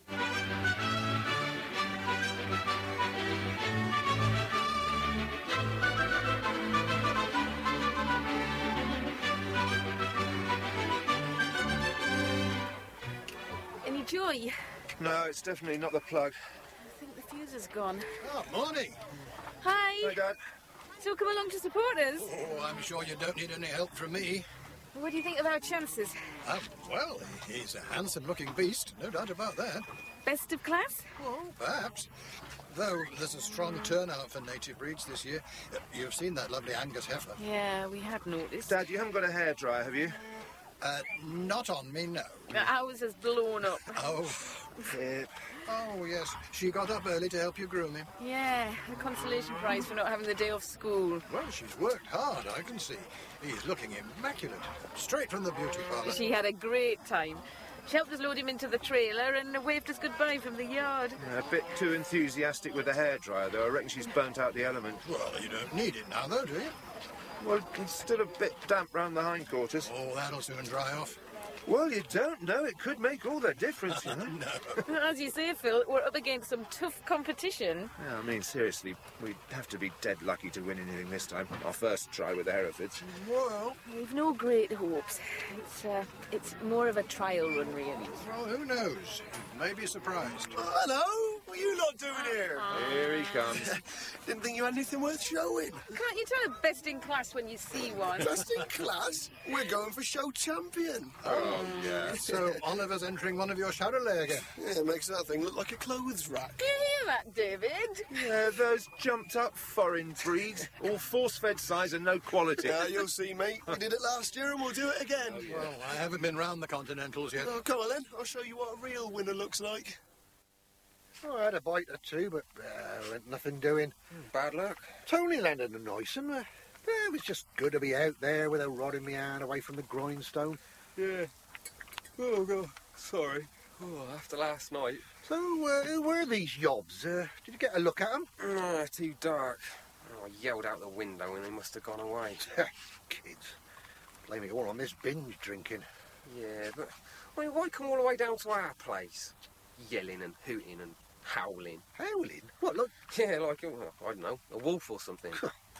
Any joy? No, it's definitely not the plug. I think the fuse is gone. Oh, morning. Hi. Hi, Dad. So come along to support us. Oh, I'm sure you don't need any help from me. What do you think of our chances? Well, he's a handsome-looking beast, no doubt about that. Best of class? Oh, perhaps. Though there's a strong turnout for native breeds this year. You've seen that lovely Angus heifer. Yeah, we had noticed. Dad, you haven't got a hairdryer, have you? Not on me, no. Ours has blown up. Oh. Pip. Oh, yes. She got up early to help you groom him. Yeah, a consolation prize for not having the day off school. Well, she's worked hard, I can see. He's looking immaculate. Straight from the beauty parlour. She had a great time. She helped us load him into the trailer and waved us goodbye from the yard. A bit too enthusiastic with the hairdryer, though. I reckon she's burnt out the element. Well, you don't need it now, though, do you? Well, it's still a bit damp round the hindquarters. Oh, that'll soon dry off. Well, you don't know. It could make all the difference, you know. No. As you say, Phil, we're up against some tough competition. Yeah, I mean, seriously, we'd have to be dead lucky to win anything this time. Our first try with the Herefords. Well, We've no great hopes. It's more of a trial run, really. well, who knows? You may be surprised. Hello. What are you lot doing here? Here he comes. Didn't think you had anything worth showing. Can't you tell a best in class when you see one? Best in class? We're going for show champion. Oh, yeah. So Oliver's entering one of your Charolais again. Yeah, makes that thing look like a clothes rack. Do you hear that, David? Yeah, those jumped-up foreign breeds. All force-fed size and no quality. Yeah, you'll see, mate. We did it last year and we'll do it again. Well, I haven't been round the Continentals yet. Oh, come on then. I'll show you what a real winner looks like. Oh, I had a bite or two, but nothing doing. Bad luck. Tony landed a nice one. It was just good to be out there with a rod in my hand away from the grindstone. Yeah. Oh, God. Sorry. Oh, after last night. So, who were these yobs? Did you get a look at them? Too dark. Oh, I yelled out the window and they must have gone away. Kids. Blame it all on this binge drinking. Yeah, but I mean, why come all the way down to our place? Yelling and hooting and howling. Howling? What, look? Yeah, like, I don't know, a wolf or something.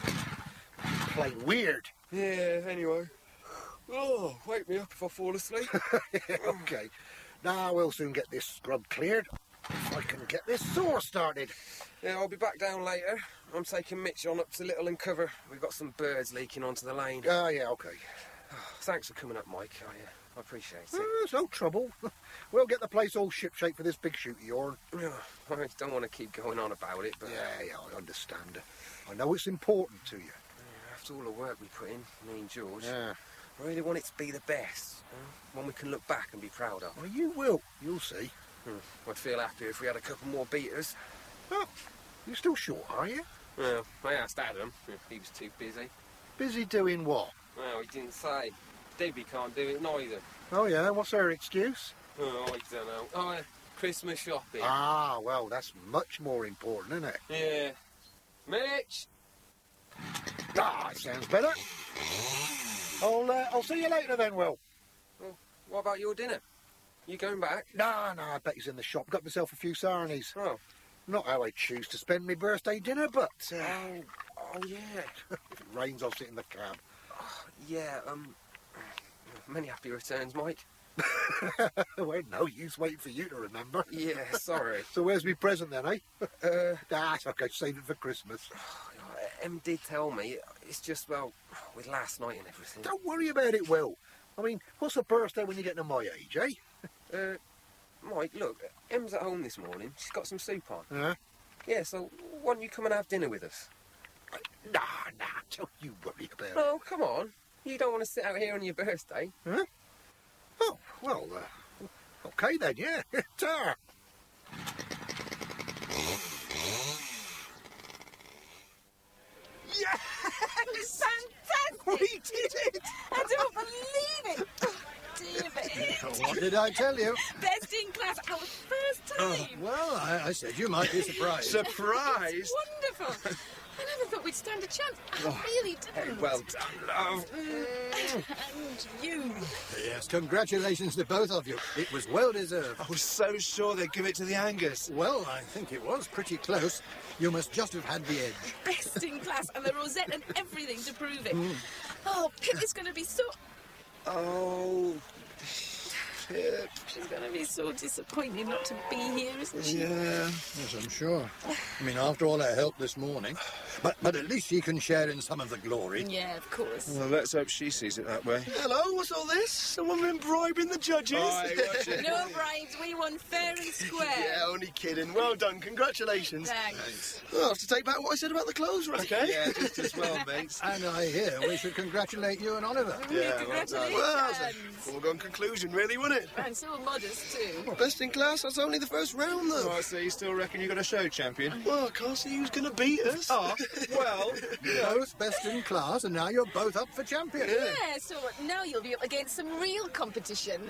Play weird. Yeah, anyway. Oh, wake me up if I fall asleep. OK. Now we'll soon get this scrub cleared. If I can get this saw started. Yeah, I'll be back down later. I'm taking Mitch on up to Little and Cover. We've got some birds leaking onto the lane. Oh, yeah, OK. Thanks for coming up, Mike. I appreciate it. There's no trouble. We'll get the place all shipshape for this big shoot of yours. Yeah, I don't want to keep going on about it, but... Yeah, I understand. I know it's important to you. Yeah, after all the work we put in, me and George, Yeah. I really want it to be the best. One we can look back and be proud of. Well, you will. You'll see. I'd feel happier if we had a couple more beaters. Oh, you're still short, are you? Well, I asked Adam. He was too busy. Busy doing what? Well, he didn't say. Debbie can't do it neither. Oh, yeah? What's her excuse? Oh, I don't know. Oh, Christmas shopping. Ah, well, that's much more important, isn't it? Yeah. Mitch! Ah, sounds better. I'll see you later then, Will. Well, what about your dinner? You going back? No, I bet he's in the shop. Got myself a few sarnies. Oh. Not how I choose to spend my birthday dinner, but... Oh, yeah. If it rains, I'll sit in the cab. Oh, yeah, many happy returns, Mike. Well, no use waiting for you to remember. Yeah, sorry. So where's me present then, eh? That's okay, save it for Christmas. Em did tell me. It's just, well, with last night and everything. Don't worry about it, Will. I mean, what's a birthday when you get to my age, eh? Mike, look, Em's at home this morning. She's got some soup on. Huh? Yeah, so why don't you come and have dinner with us? Nah, don't you worry about it. Oh, come on. You don't want to sit out here on your birthday. Huh? Oh, well, okay then, yeah. Ta. Yes! Fantastic! We did it! I don't believe it! Oh, David! What did I tell you? Best in class, our first time! Well, I said you might be surprised. Surprised? It's wonderful! I never thought we'd stand a chance. I really didn't. Hey, well done, love. And you. Yes, congratulations to both of you. It was well deserved. I was so sure they'd give it to the Angus. Well, I think it was pretty close. You must just have had the edge. Best in class, and the rosette and everything to prove it. Oh, Pip is going to be so... Oh, Pip. She's going to be so disappointed not to be here, isn't she? Yeah. Yes, I'm sure. I mean, after all our help this morning. But at least she can share in some of the glory. Yeah, of course. Well, let's hope she sees it that way. Hello, what's all this? Someone been bribing the judges? Aye, watch it. No bribes, we won fair and square. Yeah, only kidding. Well done, congratulations. Thanks. I'll have to take back what I said about the clothes rack, eh? Yeah, just as well, mates. And I hear we should congratulate you and Oliver. Yeah, Congratulations. well, that's a foregone conclusion, really, wasn't it? And so modest, too. Best in class, that's only the first round, though. Oh, so you still reckon you got a show, champion? Well, I can't see who's going to beat us. Oh, well... Both best in class, and now you're both up for champion. Yeah, so now you'll be up against some real competition.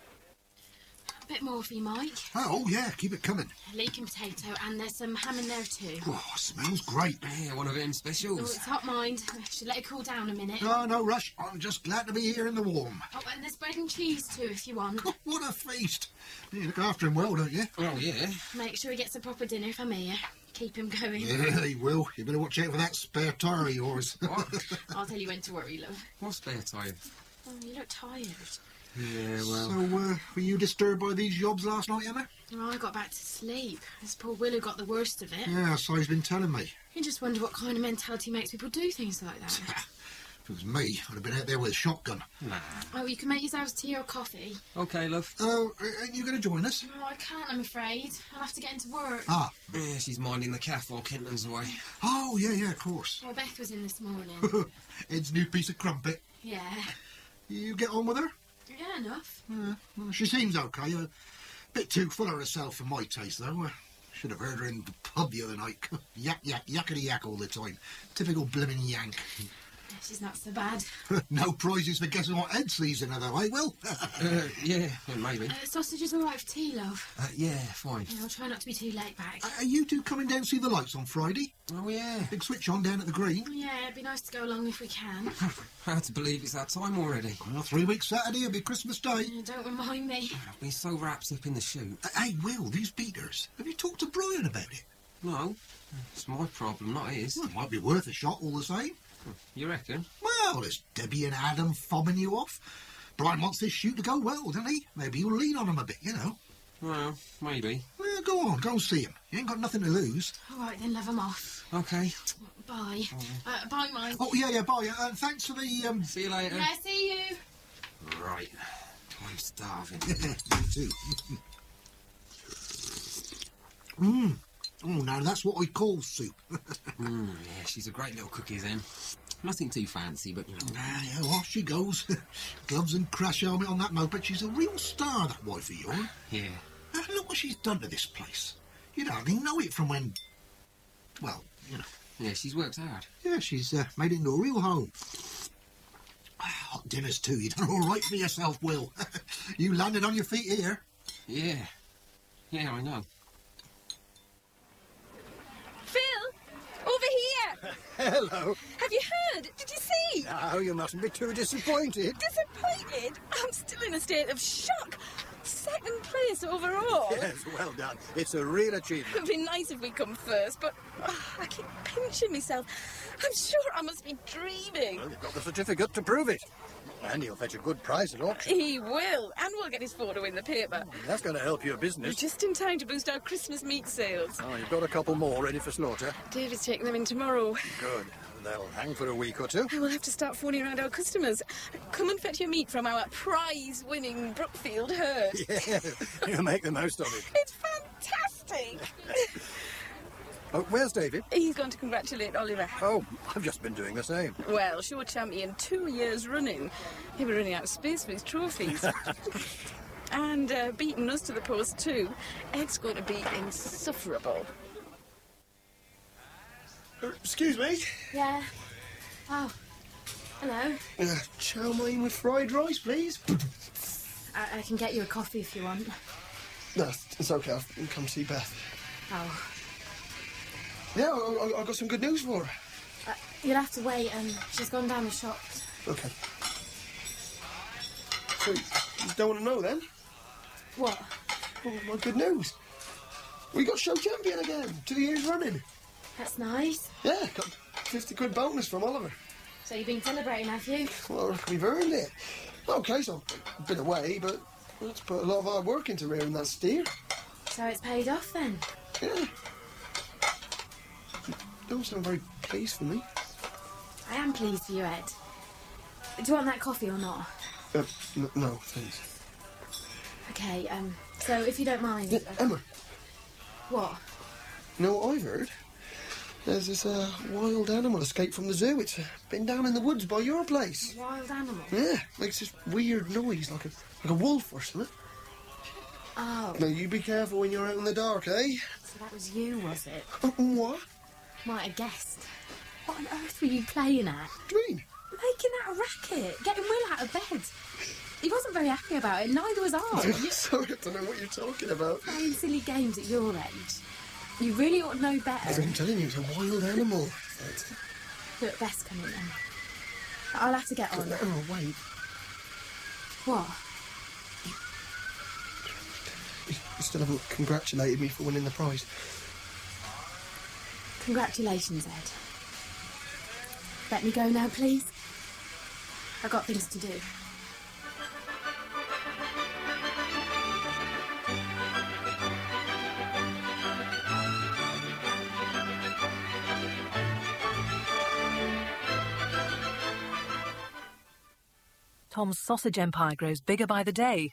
A bit more for you, Mike. Oh, yeah, keep it coming. Leek and potato, and there's some ham in there too. Oh, smells great. Yeah, one of them Oh, specials. it's hot, mind. Should let it cool down a minute. No rush. I'm just glad to be here in the warm. Oh, and there's bread and cheese too, if you want. Oh, what a feast. You look after him well, don't you? Oh, yeah. Make sure he gets a proper dinner if I'm here. Keep him going. Yeah, he will. You better watch out for that spare tyre of yours. I'll tell you when to worry, love. What's spare time? Oh, you look tired. Yeah, well... So, were you disturbed by these jobs last night, Emma? Oh, I got back to sleep. This poor Willow got the worst of it. Yeah, so he's been telling me. You just wonder what kind of mentality makes people do things like that. If it was me, I'd have been out there with a shotgun. Nah. Oh, you can make yourselves tea or coffee. OK, love. Oh, ain't you going to join us? No, I can't, I'm afraid. I'll have to get into work. Ah. Yeah, she's minding the calf while Kenton's away. Oh, yeah, of course. Well, Beth was in this morning. Ed's new piece of crumpet. Yeah. You get on with her? Yeah, enough. Well, she seems OK. A bit too full of herself for my taste, though. Should have heard her in the pub the other night. Yak, yakety yak all the time. Typical blimmin' yank. Yeah, she's not so bad. No prizes for guessing what Ed sees in her, though, eh, Will? Yeah, maybe. Sausages all right for tea, love? Yeah, fine. Yeah, I'll try not to be too late back. Are you two coming down to see the lights on Friday? Oh, yeah. Big switch on down at the Green. Yeah, it'd be nice to go along if we can. Hard to believe it's that time already. Well, 3 weeks Saturday, it'll be Christmas Day. Yeah, don't remind me. I've been so wrapped up in the shoot. Hey, Will, these beaters. Have you talked to Brian about it? No, it's my problem, not his. Well, it might be worth a shot all the same. You reckon? Well, there's Debbie and Adam fobbing you off. Brian wants this shoot to go well, doesn't he? Maybe you'll lean on him a bit, you know. Well, maybe. Well, go on, go and see him. You ain't got nothing to lose. All right, then, love, I'm off. OK. Bye. Bye, Mike. Oh, yeah, bye. Thanks for the... See you later. Yeah, see you. Right. I'm starving. Me too. Oh, now that's what I call soup. Yeah, she's a great little cookie then. Nothing too fancy, but, you know. Yeah, off she goes. Gloves and crash helmet on that moped. She's a real star, that wife of yours. Yeah. Look what she's done to this place. You'd hardly know it from when... Well, you know. Yeah, she's worked hard. Yeah, she's made it into a real home. Hot dinners, too. You done all right for yourself, Will. You landed on your feet here. Yeah. Yeah, I know. Phil, over here. Hello. Have you third. Did you see? Oh, you mustn't be too disappointed. Disappointed? I'm still in a state of shock. Second place overall. Yes, well done. It's a real achievement. It'd be nice if we come first, but I keep pinching myself. I'm sure I must be dreaming. Well, you've got the certificate to prove it. And he'll fetch a good price at auction. He will, and we'll get his photo in the paper. That's going to help your business. Just in time to boost our Christmas meat sales. Oh, you've got a couple more ready for slaughter. David's taking them in tomorrow. Good. They'll hang for a week or two. I will have to start phoning around our customers. Come and fetch your meat from our prize-winning Brookfield herd. Yeah, you make the most of it. It's fantastic. Oh, where's David? He's gone to congratulate Oliver. Oh, I've just been doing the same. Well, show champion 2 years running. He was running out of space for his trophies. And beating us to the post too. Ed's going to be insufferable. Excuse me? Yeah. Oh. Hello. Chow mein with fried rice, please. I can get you a coffee if you want. No, it's okay. I've come see Beth. Oh. Yeah, I've got some good news for her. You'll have to wait, she's gone down the shops. Okay. So, you don't want to know then? What? Oh, my good news. We got show champion again, 2 years running. That's nice. Yeah, got 50 quid bonus from Oliver. So you've been celebrating, have you? Well, I reckon we've earned it. Okay, so I've been away, but let's put a lot of hard work into rearing that steer. So it's paid off then? Yeah. You don't sound very pleased for me. I am pleased for you, Ed. Do you want that coffee or not? No, thanks. Okay, so if you don't mind... Yeah, Emma. What? You know what I've heard? There's this wild animal escaped from the zoo. It's been down in the woods by your place. Wild animal? Yeah, makes this weird noise like a wolf or something. Oh. Now, you be careful when you're out in the dark, eh? So that was you, was it? What? Might have guessed. What on earth were you playing at? What do you mean? Making that a racket. Getting Will out of bed. He wasn't very happy about it, neither was I. Sorry, I don't know what you're talking about. Playing silly games at your age. You really ought to know better. I'm telling you, it's a wild animal. Look, Beth's coming then. I'll have to get on. Oh, wait. What? You still haven't congratulated me for winning the prize. Congratulations, Ed. Let me go now, please. I've got things to do. Tom's sausage empire grows bigger by the day.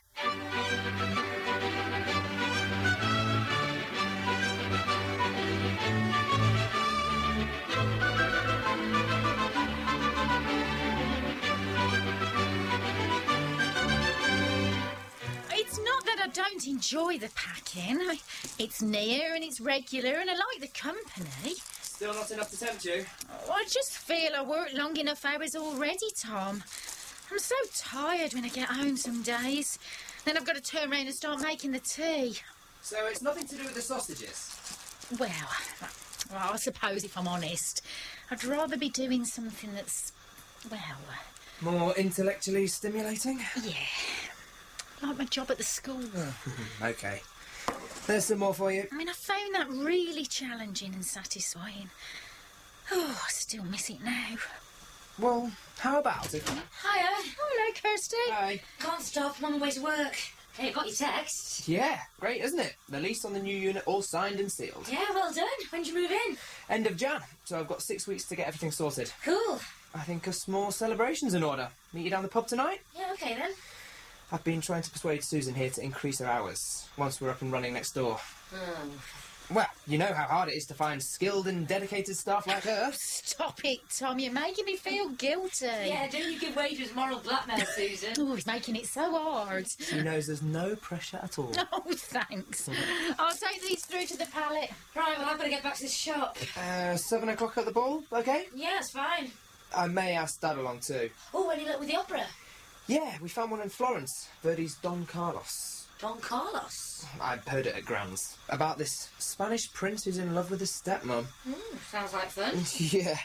It's not that I don't enjoy the packing. It's near and it's regular and I like the company. Still not enough to tempt you? Oh, I just feel I worked long enough hours already, Tom. I'm so tired when I get home some days. Then I've got to turn around and start making the tea. So it's nothing to do with the sausages? Well, I suppose if I'm honest, I'd rather be doing something that's, well... More intellectually stimulating? Yeah. Like my job at the school. OK. There's some more for you. I mean, I found that really challenging and satisfying. Oh, I still miss it now. Well, how about it? Hiya. Hello, Kirsty. Hi. Can't stop, I'm on the way to work. Hey, got your text? Yeah, great, isn't it? The lease on the new unit all signed and sealed. Yeah, well done. When'd you move in? End of Jan, so I've got 6 weeks to get everything sorted. Cool. I think a small celebration's in order. Meet you down the pub tonight? Yeah, OK then. I've been trying to persuade Susan here to increase her hours, once we're up and running next door. Well, you know how hard it is to find skilled and dedicated staff like her. Stop it, Tom. You're making me feel guilty. Yeah, don't you give waiters moral blackmail, Susan? Oh, he's making it so hard. She knows there's no pressure at all. Oh, thanks. I'll take these through to the pallet. Right, well, I've got to get back to the shop. 7 o'clock at the ball, OK? Yeah, that's fine. I may ask Dad along too. Oh, any luck with the opera? Yeah, we found one in Florence. Verdi's Don Carlos. Don Carlos? I've heard it at Grand's. About this Spanish prince who's in love with his stepmom. Sounds like fun. Yeah.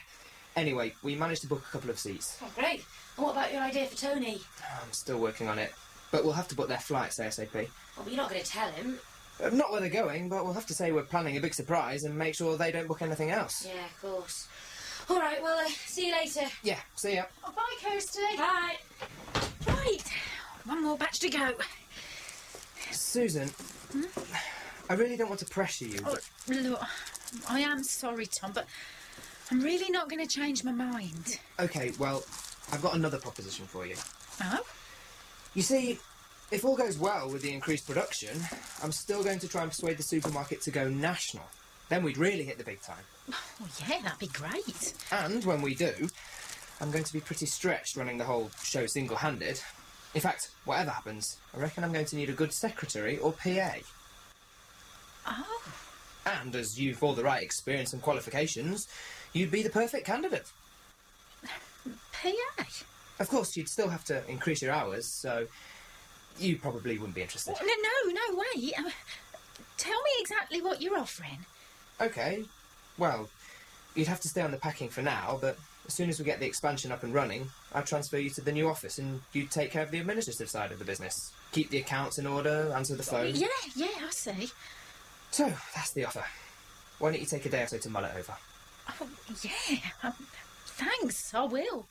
Anyway, we managed to book a couple of seats. Oh, great. And what about your idea for Tony? I'm still working on it. But we'll have to book their flights ASAP. Well, but you're not going to tell him. Not where they're going, but we'll have to say we're planning a big surprise and make sure they don't book anything else. Yeah, of course. All right, well, see you later. Yeah, see ya. Oh, bye, Kirsty. Bye. Right, one more batch to go. Susan, I really don't want to pressure you, but... Look, I am sorry, Tom, but I'm really not going to change my mind. OK, well, I've got another proposition for you. Oh? You see, if all goes well with the increased production, I'm still going to try and persuade the supermarket to go national. Then we'd really hit the big time. Oh, yeah, that'd be great. And when we do, I'm going to be pretty stretched running the whole show single-handed. In fact, whatever happens, I reckon I'm going to need a good secretary or PA. Oh. And as you've all the right experience and qualifications, you'd be the perfect candidate. PA? Of course, you'd still have to increase your hours, so you probably wouldn't be interested. No, wait. Tell me exactly what you're offering. OK. Well, you'd have to stay on the packing for now, but as soon as we get the expansion up and running, I'd transfer you to the new office and you'd take care of the administrative side of the business. Keep the accounts in order, answer the phone. Yeah, I see. So, that's the offer. Why don't you take a day or so to mull it over? Oh, yeah. Thanks, I will.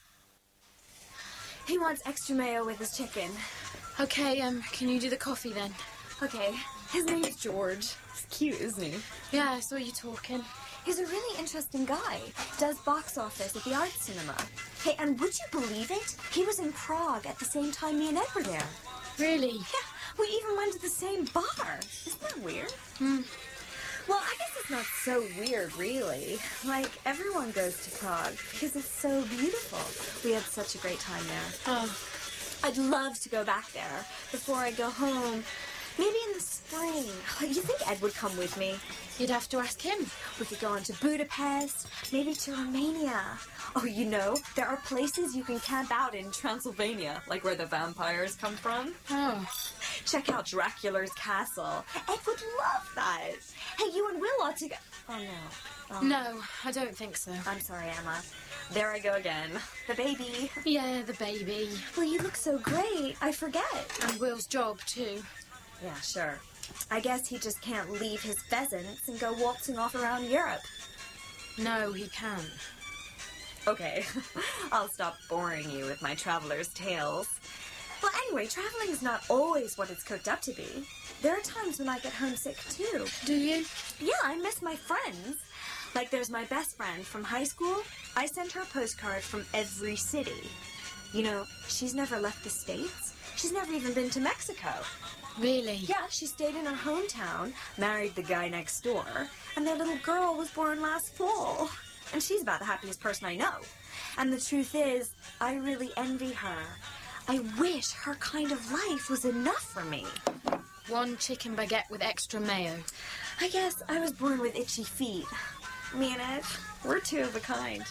He wants extra mayo with his chicken. OK, can you do the coffee then? OK. His name's George. He's cute, isn't he? Yeah, I saw you talking. He's a really interesting guy. Does box office at the Art Cinema. Hey, and would you believe it? He was in Prague at the same time me and Ed were there. Really? Yeah, we even went to the same bar. Isn't that weird? Well, I guess it's not so weird, really. Like, everyone goes to Prague because it's so beautiful. We had such a great time there. Oh. I'd love to go back there before I go home. Maybe in the spring. You think Ed would come with me? You'd have to ask him. We could go on to Budapest, maybe to Romania. Oh, you know, there are places you can camp out in Transylvania, like where the vampires come from. Oh. Check out Dracula's castle. Ed would love that. Hey, you and Will ought to go... Oh, no. Oh. No, I don't think so. I'm sorry, Emma. There I go again. The baby. Yeah, the baby. Well, you look so great. I forget. And Will's job, too. Yeah, sure. I guess he just can't leave his pheasants and go waltzing off around Europe. No, he can't. Okay, I'll stop boring you with my traveler's tales. Well, anyway, traveling's not always what it's cooked up to be. There are times when I get homesick, too. Do you? Yeah, I miss my friends. Like, there's my best friend from high school. I send her a postcard from every city. You know, she's never left the States. She's never even been to Mexico. Really? Yeah, she stayed in her hometown, married the guy next door, and their little girl was born last fall. And she's about the happiest person I know. And the truth is, I really envy her. I wish her kind of life was enough for me. One chicken baguette with extra mayo. I guess I was born with itchy feet. Me and Ed, we're two of a kind.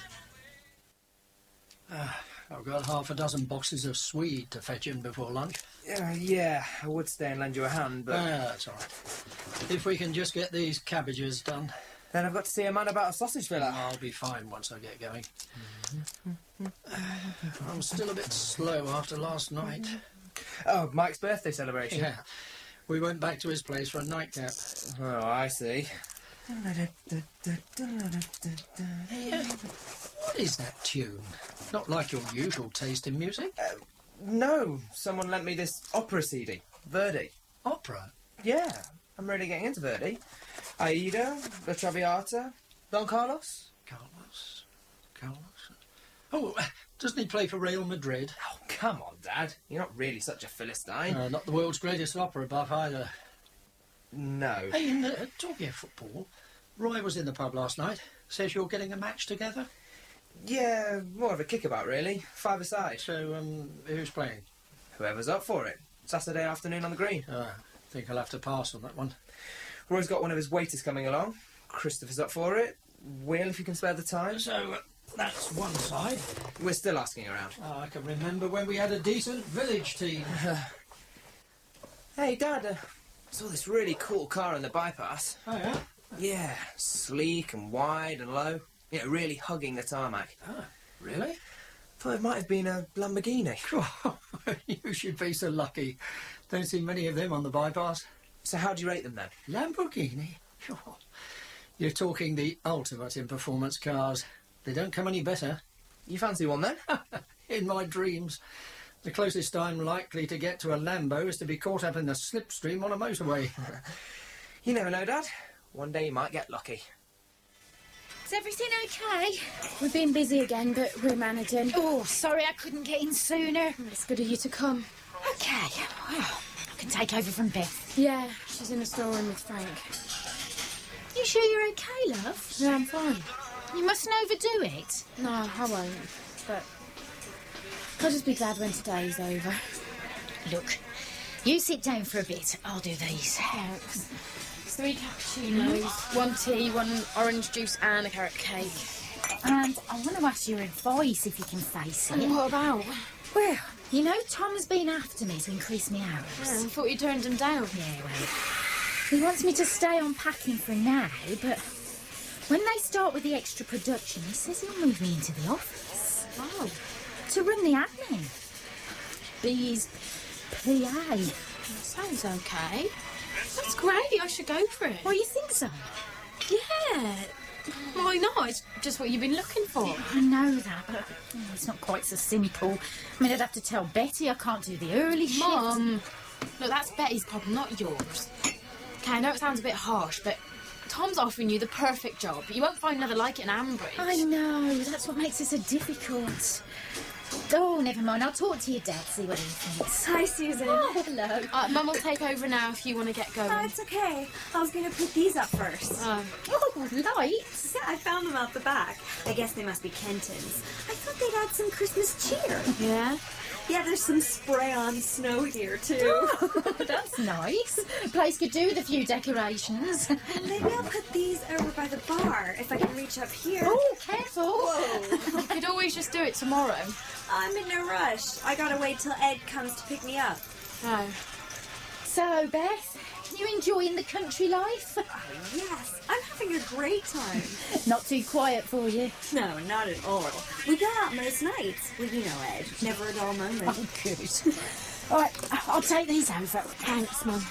I've got half a dozen boxes of Swede to fetch in before lunch. Yeah, I would stay and lend you a hand, but... That's all right. If we can just get these cabbages done. Then I've got to see a man about a sausage filler. I'll be fine once I get going. I'm still a bit slow after last night. Oh, Mike's birthday celebration? Yeah. We went back to his place for a nightcap. Oh, I see. What is that tune? Not like your usual taste in music? No, someone lent me this opera CD, Verdi. Opera? Yeah, I'm really getting into Verdi. Aida, La Traviata, Don Carlos. Carlos? Oh, doesn't he play for Real Madrid? Oh, come on, Dad. You're not really such a Philistine. Not the world's greatest opera buff either. No. Hey, talking of football, Roy was in the pub last night. Says you're getting a match together? Yeah, more of a kickabout, really. 5-a-side. So, who's playing? Whoever's up for it. Saturday afternoon on the green. I think I'll have to pass on that one. Roy's got one of his waiters coming along. Christopher's up for it. Will, if you can spare the time. So, that's one side. We're still asking around. Oh, I can remember when we had a decent village team. Hey, Dad, I saw this really cool car in the bypass. Oh, yeah? Yeah, sleek and wide and low. You know, really hugging the tarmac. Oh, really? Thought it might have been a Lamborghini. You should be so lucky. Don't see many of them on the bypass. So how do you rate them then? Lamborghini? Oh, you're talking the ultimate in performance cars. They don't come any better. You fancy one then? In my dreams. The closest I'm likely to get to a Lambo is to be caught up in the slipstream on a motorway. You never know, Dad. One day you might get lucky. Is everything okay? We've been busy again, but we're managing. Oh, sorry I couldn't get in sooner. It's good of you to come. Okay, well, I can take over from Beth. Yeah, she's in the storeroom with Frank. You sure you're okay, love? Yeah, I'm fine. You mustn't overdo it. No, I won't. But I'll just be glad when today's over. Look, you sit down for a bit. I'll do these. Thanks. 3 cappuccinos, 1 tea, 1 orange juice and a carrot cake. And I want to ask your advice, if you can face it. What about? Well, you know Tom's been after me to increase my hours. Yeah, I thought you turned him down. Yeah, well, he wants me to stay on packing for now, but when they start with the extra production, he says he'll move me into the office. Oh. To run the admin. Be his PA. Sounds okay. That's great. I should go for it. Well, you think so? Yeah. Why not? It's just what you've been looking for. Yeah, I know that, but it's not quite so simple. I mean, I'd have to tell Betty I can't do the early shift. Mum, look, that's Betty's problem, not yours. Okay, I know it sounds a bit harsh, but Tom's offering you the perfect job. You won't find another like it in Ambridge. I know. That's what makes it so difficult. Oh, never mind. I'll talk to your dad, see what he thinks. Hi, Susan. Oh, hello. Mum will take over now if you want to get going. Oh, it's okay. I was going to put these up first. Oh, lights? Yeah, I found them out the back. I guess they must be Kenton's. I thought they'd add some Christmas cheer. Yeah? Yeah, there's some spray-on snow here, too. Oh, that's nice. Place could do with a few decorations. Maybe I'll put these over by the bar, if I can reach up here. Oh, careful. Whoa. You could always just do it tomorrow. I'm in no rush. I gotta wait till Ed comes to pick me up. Oh. So, Beth, you enjoying the country life? Oh, yes. I'm having a great time. Not too quiet for you? No, not at all. We go out most nights. Well, you know, Ed. Never a dull moment. Oh, good. All right, I'll take these over. Thanks, Mum.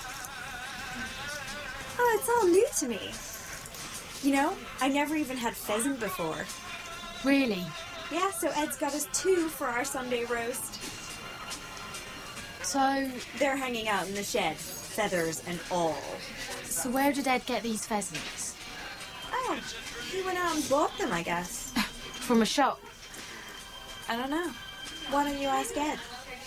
Oh, it's all new to me. You know, I never even had pheasant before. Really? Yeah, so Ed's got us 2 for our Sunday roast. So they're hanging out in the shed, feathers and all. So where did Ed get these pheasants? Oh, he went out and bought them, I guess. From a shop? I don't know. Why don't you ask Ed?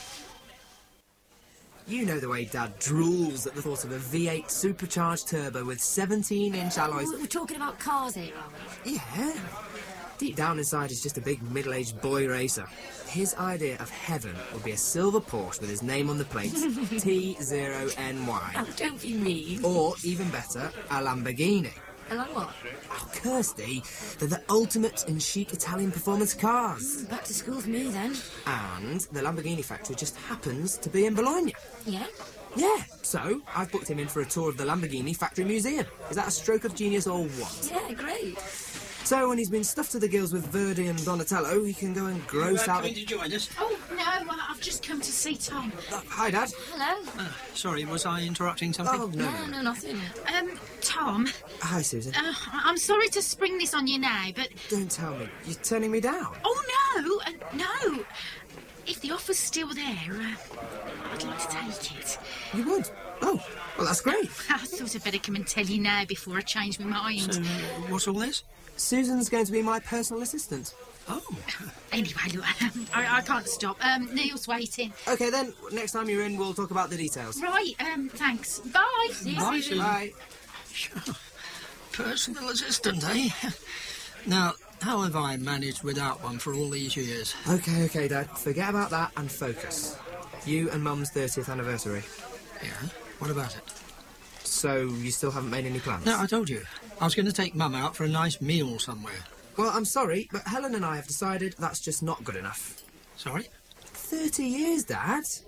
You know the way Dad drools at the thought of a V8 supercharged turbo with 17-inch alloys. We're talking about cars here, are we? Yeah. Deep down inside, he's just a big middle-aged boy racer. His idea of heaven would be a silver Porsche with his name on the plate, T0NY. Oh, don't be mean. Or, even better, a Lamborghini. I like what? Oh, Kirsty, they're the ultimate in chic Italian performance cars. Back to school for me, then. And the Lamborghini factory just happens to be in Bologna. Yeah? Yeah, so I've booked him in for a tour of the Lamborghini Factory Museum. Is that a stroke of genius or what? Yeah, great. So when he's been stuffed to the gills with Verdi and Donatello, he can go and gross out... Coming to join us? Oh, no, I've just come to see Tom. Hi, Dad. Hello. Sorry, was I interrupting something? Oh, no. No, nothing. Tom. Hi, Susan. I'm sorry to spring this on you now, but... Don't tell me. You're turning me down. Oh, no, no. If the offer's still there, I'd like to take it. You would? Oh, well, that's great. I thought I'd better come and tell you now before I change my mind. So, what's all this? Susan's going to be my personal assistant. Oh. Anyway, look, I can't stop. Neil's waiting. OK, then, next time you're in, we'll talk about the details. Right, thanks. Bye. See you soon. Bye. Personal assistant, eh? Now, how have I managed without one for all these years? OK, Dad. Forget about that and focus. You and Mum's 30th anniversary. Yeah? What about it? So, you still haven't made any plans? No, I told you. I was going to take Mum out for a nice meal somewhere. Well, I'm sorry, but Helen and I have decided that's just not good enough. Sorry? 30 years, Dad.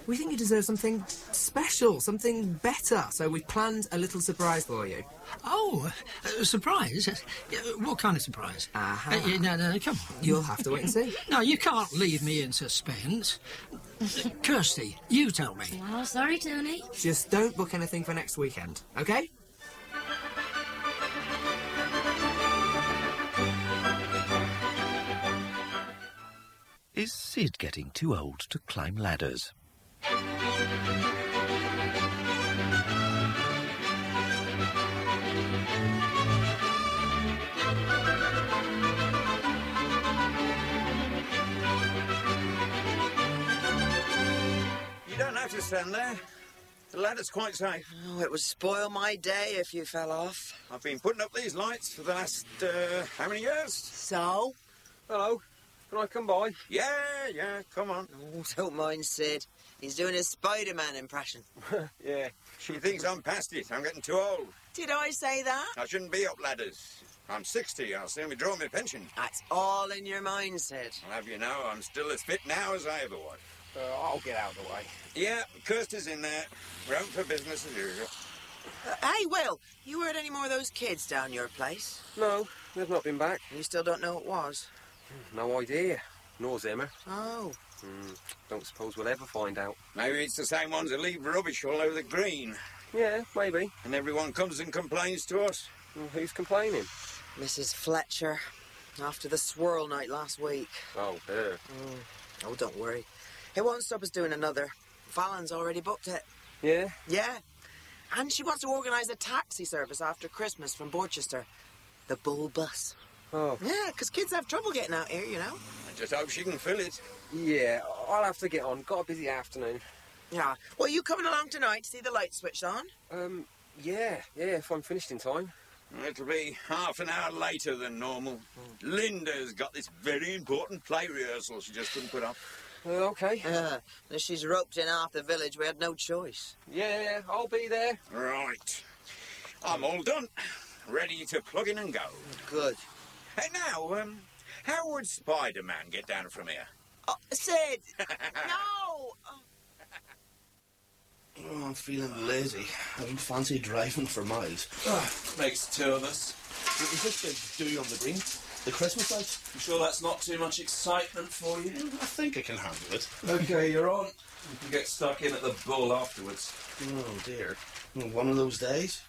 We think you deserve something special, something better, so we've planned a little surprise for you. Oh, a surprise? What kind of surprise? No, come on. You'll have to wait and see. No, you can't leave me in suspense. Kirsty, you tell me. Oh, sorry, Tony. Just don't book anything for next weekend, OK? Is Sid getting too old to climb ladders? You don't have to stand there. The ladder's quite safe. Oh, it would spoil my day if you fell off. I've been putting up these lights for the last, how many years? So? Hello. Can I come by? Yeah, come on. Oh, don't mind Sid. He's doing his Spider-Man impression. Yeah. She thinks I'm past it. I'm getting too old. Did I say that? I shouldn't be up ladders. I'm 60. I'll soon be drawing my pension. That's all in your mind, Sid. I'll have you know I'm still as fit now as I ever was. I'll get out of the way. Yeah, Kirsty's in there. We're open for business as usual. Hey, Will, you heard any more of those kids down your place? No, they've not been back. You still don't know who it was? No idea. Nor's Emma. Oh. Don't suppose we'll ever find out. Maybe it's the same ones that leave rubbish all over the green. Yeah, maybe. And everyone comes and complains to us. Who's complaining? Mrs. Fletcher. After the swirl night last week. Oh, her. Oh, don't worry. It won't stop us doing another. Fallon's already booked it. Yeah? Yeah. And she wants to organise a taxi service after Christmas from Borchester. The Bull Bus. Oh. Yeah, because kids have trouble getting out here, you know. I just hope she can fill it. Yeah, I'll have to get on. Got a busy afternoon. Yeah. Well, you coming along tonight to see the lights switched on? Yeah, if I'm finished in time. It'll be half an hour later than normal. Linda's got this very important play rehearsal she just couldn't put off. OK. If she's roped in half the village, we had no choice. Yeah, I'll be there. Right. I'm all done. Ready to plug in and go. Good. Hey, now, how would Spider-Man get down from here? Sid! No! Oh, I'm feeling lazy. I don't fancy driving for miles. Makes two of us. Is this the do on the green? The Christmas lights? You sure that's not too much excitement for you? I think I can handle it. OK, you're on. You can get stuck in at the Bull afterwards. Oh, dear. One of those days?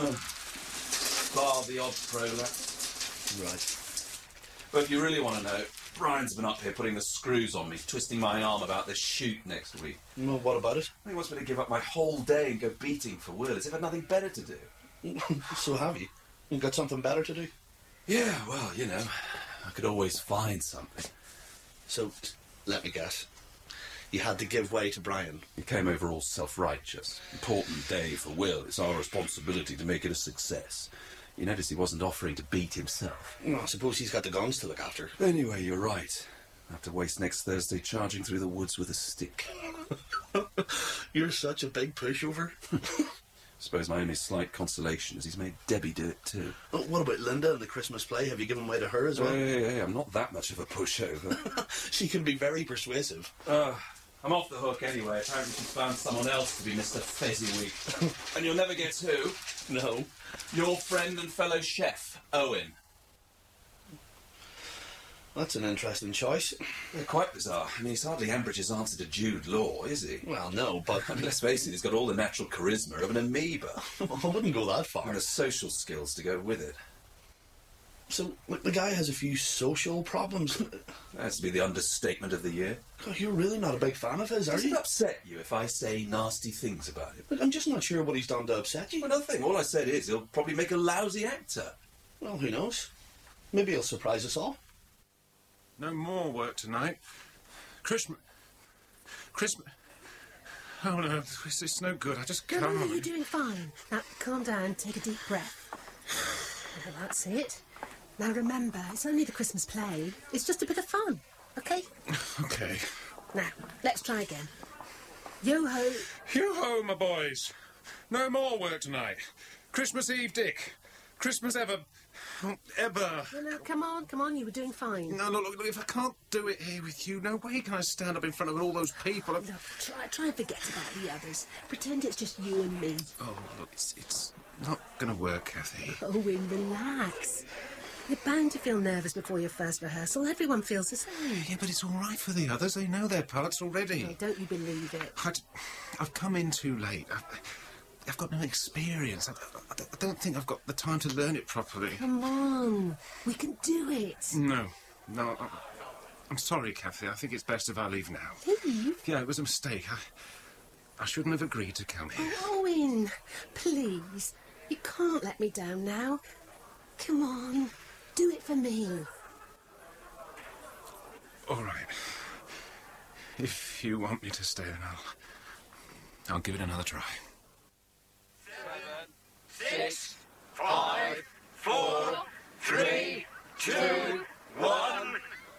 Bar the odd prolapse. Right. But if you really want to know, Brian's been up here putting the screws on me, twisting my arm about this shoot next week. Well, what about it? He wants me to give up my whole day and go beating for Will, as if I'd nothing better to do. So have you? You got something better to do? Yeah, well, you know, I could always find something. So, let me guess. You had to give way to Brian. He came over all self-righteous. Important day for Will. It's our responsibility to make it a success. You notice he wasn't offering to beat himself. Well, I suppose he's got the guns to look after. Anyway, you're right. I'll have to waste next Thursday charging through the woods with a stick. You're such a big pushover. Suppose my only slight consolation is he's made Debbie do it too. Oh, what about Linda and the Christmas play? Have you given way to her as well? Hey, I'm not that much of a pushover. She can be very persuasive. I'm off the hook anyway. Apparently she's found someone else to be Mr. Fezziwig. And you'll never guess who? No. Your friend and fellow chef, Owen. That's an interesting choice. Yeah, quite bizarre. I mean, he's hardly Ambridge's answer to Jude Law, is he? Well, no, but... I mean, let's face it, he's got all the natural charisma of an amoeba. I wouldn't go that far. And the social skills to go with it. So, the guy has a few social problems. That has to be the understatement of the year. God, you're really not a big fan of his, are you? Does it upset you if I say nasty things about him? Look, I'm just not sure what he's done to upset you. Well, nothing. All I said is he'll probably make a lousy actor. Well, who knows? Maybe he'll surprise us all. No more work tonight. Christmas... Oh, no, it's no good. I just can't. No, you're doing fine. Now, calm down, take a deep breath. Well, that's it. Now, remember, it's only the Christmas play. It's just a bit of fun, OK? OK. Now, let's try again. Yo-ho. Yo-ho, my boys. No more work tonight. Christmas Eve, Dick. Christmas ever... Oh, Ebba! No, come on, you were doing fine. No, look, if I can't do it here with you, no way can I stand up in front of all those people. Look, try and forget about the others. Pretend it's just you and me. Oh, look, it's not going to work, Kathy. Owen, relax. You're bound to feel nervous before your first rehearsal. Everyone feels the same. Yeah, but it's all right for the others. They know their parts already. Oh, don't you believe it? I've come in too late. I've got no experience. I don't think I've got the time to learn it properly. Come on. We can do it. No. I'm sorry, Kathy. I think it's best if I leave now. Leave? Yeah, it was a mistake. I shouldn't have agreed to come here. Oh, Owen, please. You can't let me down now. Come on. Do it for me. All right. If you want me to stay, then I'll give it another try. 7, 6, 5, 4, 3, 2, 1.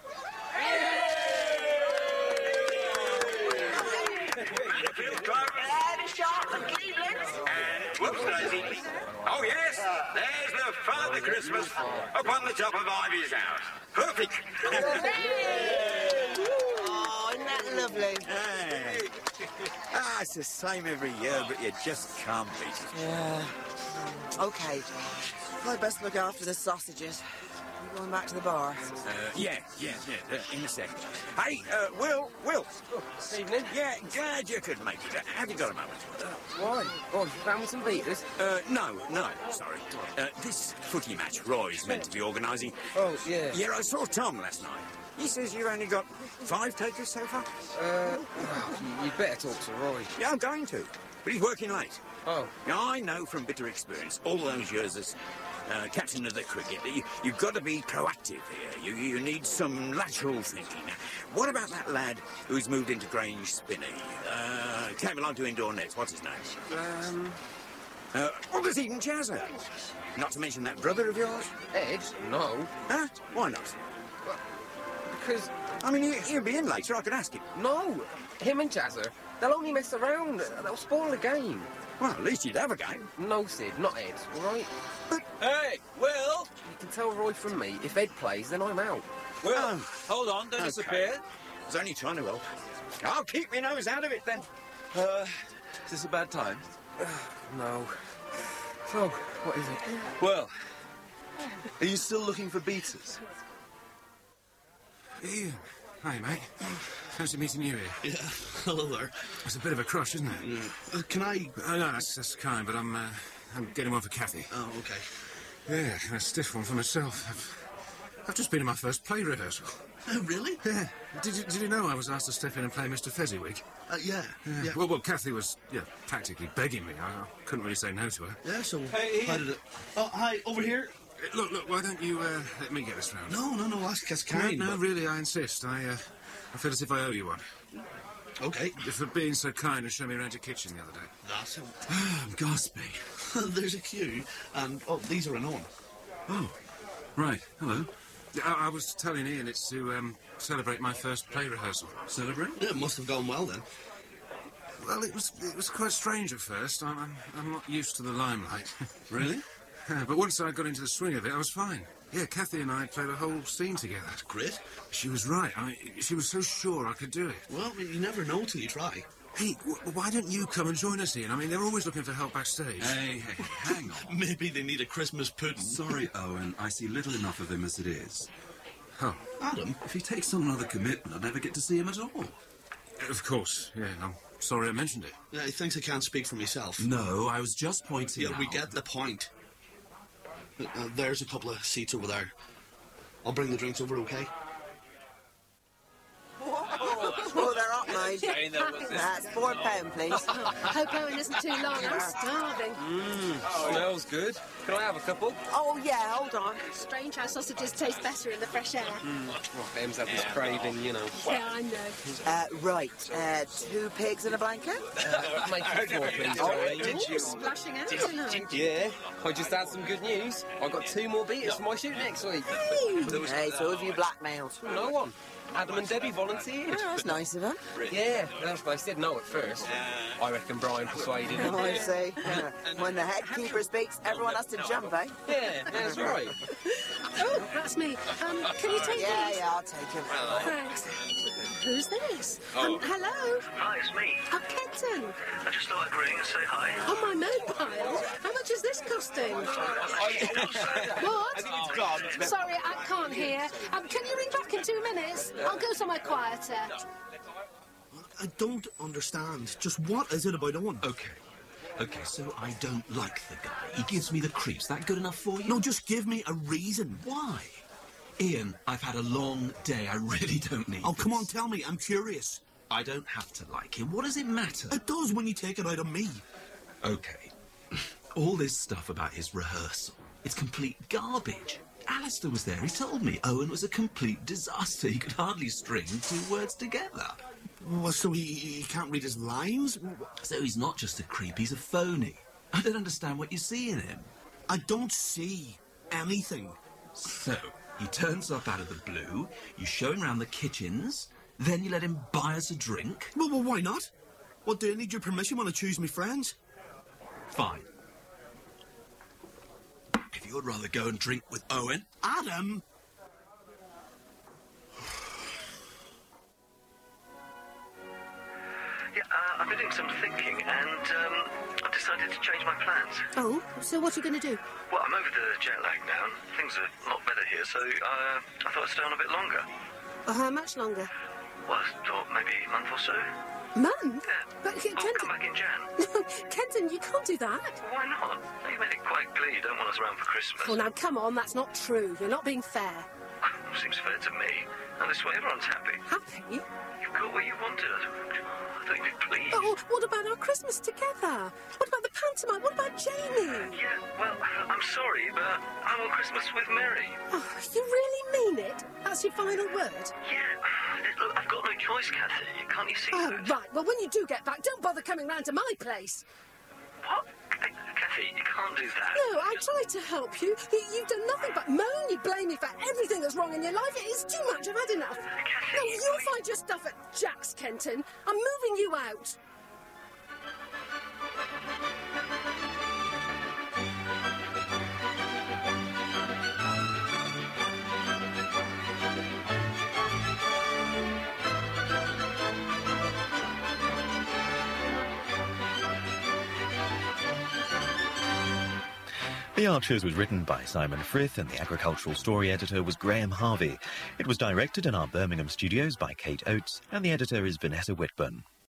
Whoops-daisy. Oh, yes, there's the Father Christmas up on the top of Ivy's house. Perfect. Oh, isn't that lovely? Hey. It's the same every year, but you just can't beat it. Yeah. OK. I'd best look after the sausages. You going back to the bar? Yeah, in a second. Hey, Will. Evening. Yeah, glad you could make it. Have you got a moment? Why? Oh, you found some beaters? No, sorry. This footy match Roy's meant to be organising. Oh, yeah. Yeah, I saw Tom last night. He says you've only got 5 takers so far? You'd better talk to Roy. Yeah, I'm going to. But he's working late. Oh. Now, I know from bitter experience, all those years as captain of the cricket, you've got to be proactive here. You need some lateral thinking. What about that lad who's moved into Grange Spinney? Came along to indoor nets. What's his name? There's even Jazzer. Not to mention that brother of yours. Ed? No. Huh? Why not? Because... I mean, he'll be in later. I could ask him. No. Him and Jazzer, they'll only mess around. They'll spoil the game. Well, at least you'd have a game. No, Sid, not Ed, all right? But... Hey, Will! You can tell Roy from me, if Ed plays, then I'm out. Will, hold on, don't disappear. I was only trying to help. I'll keep my nose out of it, then. Is this a bad time? No. So, what is it? Well, are you still looking for beaters? Ian. Hi, mate. Fancy meeting you here. Yeah, hello there. It's a bit of a crush, isn't it? Can I... No, that's kind, but I'm getting one for Kathy. Oh, OK. Yeah, and a stiff one for myself. I've just been in my first play rehearsal. Oh, really? Yeah. Did you know I was asked to step in and play Mr. Fezziwig? Yeah. Well, Kathy was, practically begging me. I couldn't really say no to her. Yeah, so hey, how did it... Oh, hi, over here. Look, why don't you let me get this round? No, that's kind. No, really, I insist. I feel as if I owe you one. OK. For being so kind and showing me around your kitchen the other day. That's it. I'm gasping. There's a queue, and, these are on. Oh, right. Hello. I was telling Ian it's to celebrate my first play rehearsal. Celebrate? Yeah, it must have gone well, then. Well, it was quite strange at first. I'm not used to the limelight. Really? But once I got into the swing of it, I was fine. Yeah, Kathy and I played a whole scene together. That's great. She was right. She was so sure I could do it. Well, you never know till you try. Hey, why don't you come and join us, Ian? I mean, they're always looking for help backstage. Hey, hang on. Maybe they need a Christmas pudding. Sorry, Owen. I see little enough of him as it is. Oh. Adam? If he takes on another commitment, I'd never get to see him at all. Of course, yeah. I'm sorry I mentioned it. Yeah, he thinks I can't speak for myself. No, I was just pointing out... Yeah, we get the point. There's a couple of seats over there. I'll bring the drinks over, OK? Oh, they're up, mate. That's £4, please. Hope Owen isn't too long. I'm starving. Smells good. Can I have a couple? Oh, yeah, hold on. Strange how sausages taste better in the fresh air. Well, Em's had this craving, you know. Yeah, I know. Right, 2 pigs in a blanket? Make it 4, please, Charlie. Splashing out tonight. Yeah, I just had some good news. I got 2 more beaters for my shoot next week. Hey, so who have you blackmailed? No one. Adam and Debbie volunteered. Oh, that's nice of them. Yeah, they said no at first. I reckon Brian persuaded them. Oh, I see. When the head keeper speaks, everyone has to jump, eh? Yeah, that's right. Oh, that's me. Can you take these? Yeah, I'll take him. Thanks. Who's this? Oh. Hello? Hi, it's me. I'm Kenton. I just thought I'd ring and say hi. On my mobile? How much is this costing? What? I think it's gone. Sorry, I can't hear. Can you ring back in 2 minutes? I'll go somewhere quieter. I don't understand. Just what is it about Owen? Okay, so I don't like the guy. He gives me the creeps. That good enough for you? No, just give me a reason. Why? Ian, I've had a long day. I really don't need Oh, this. come on, tell me. I'm curious. I don't have to like him. What does it matter? It does when you take it out of me. Okay. All this stuff about his rehearsal, it's complete garbage. Alistair was there. He told me Owen was a complete disaster. He could hardly string 2 words together. Well, so he can't read his lines? So he's not just a creep, he's a phony. I don't understand what you see in him. I don't see anything. So, he turns up out of the blue, you show him round the kitchens, then you let him buy us a drink. Well, why not? What, do I need your permission when I choose my friends? Fine. If you would rather go and drink with Owen... Adam! Yeah, I've been doing some thinking, and I've decided to change my plans. Oh, so what are you going to do? Well, I'm over the jet lag now, and things are a lot better here, so I thought I'd stay on a bit longer. How much longer? Well, I thought maybe a month or so. Month? Yeah. But I'll Kenton... come back in Jan. No, Kenton, you can't do that. Why not? You made it quite clear you don't want us around for Christmas. Well, now, come on, that's not true. You're not being fair. Seems fair to me. And this way everyone's happy. Happy? You've got what you wanted. I thought you'd be pleased. Oh, what about our Christmas together? What about the pantomime? What about Jamie? Yeah, well, I'm sorry, but I want Christmas with Mary. Oh, you really mean it? That's your final word? Yeah. Look, I've got no choice, Kathy. Can't you see that? Right. Well, when you do get back, don't bother coming round to my place. What? Kathy, you can't do that. No, I tried to help you. You've done nothing but moan. You blame me for everything that's wrong in your life. It is too much. I've had enough. Kathy, no, you'll find your stuff at Jack's, Kenton. I'm moving you out. The Archers was written by Simon Frith and the agricultural story editor was Graham Harvey. It was directed in our Birmingham studios by Kate Oates and the editor is Vanessa Whitburn.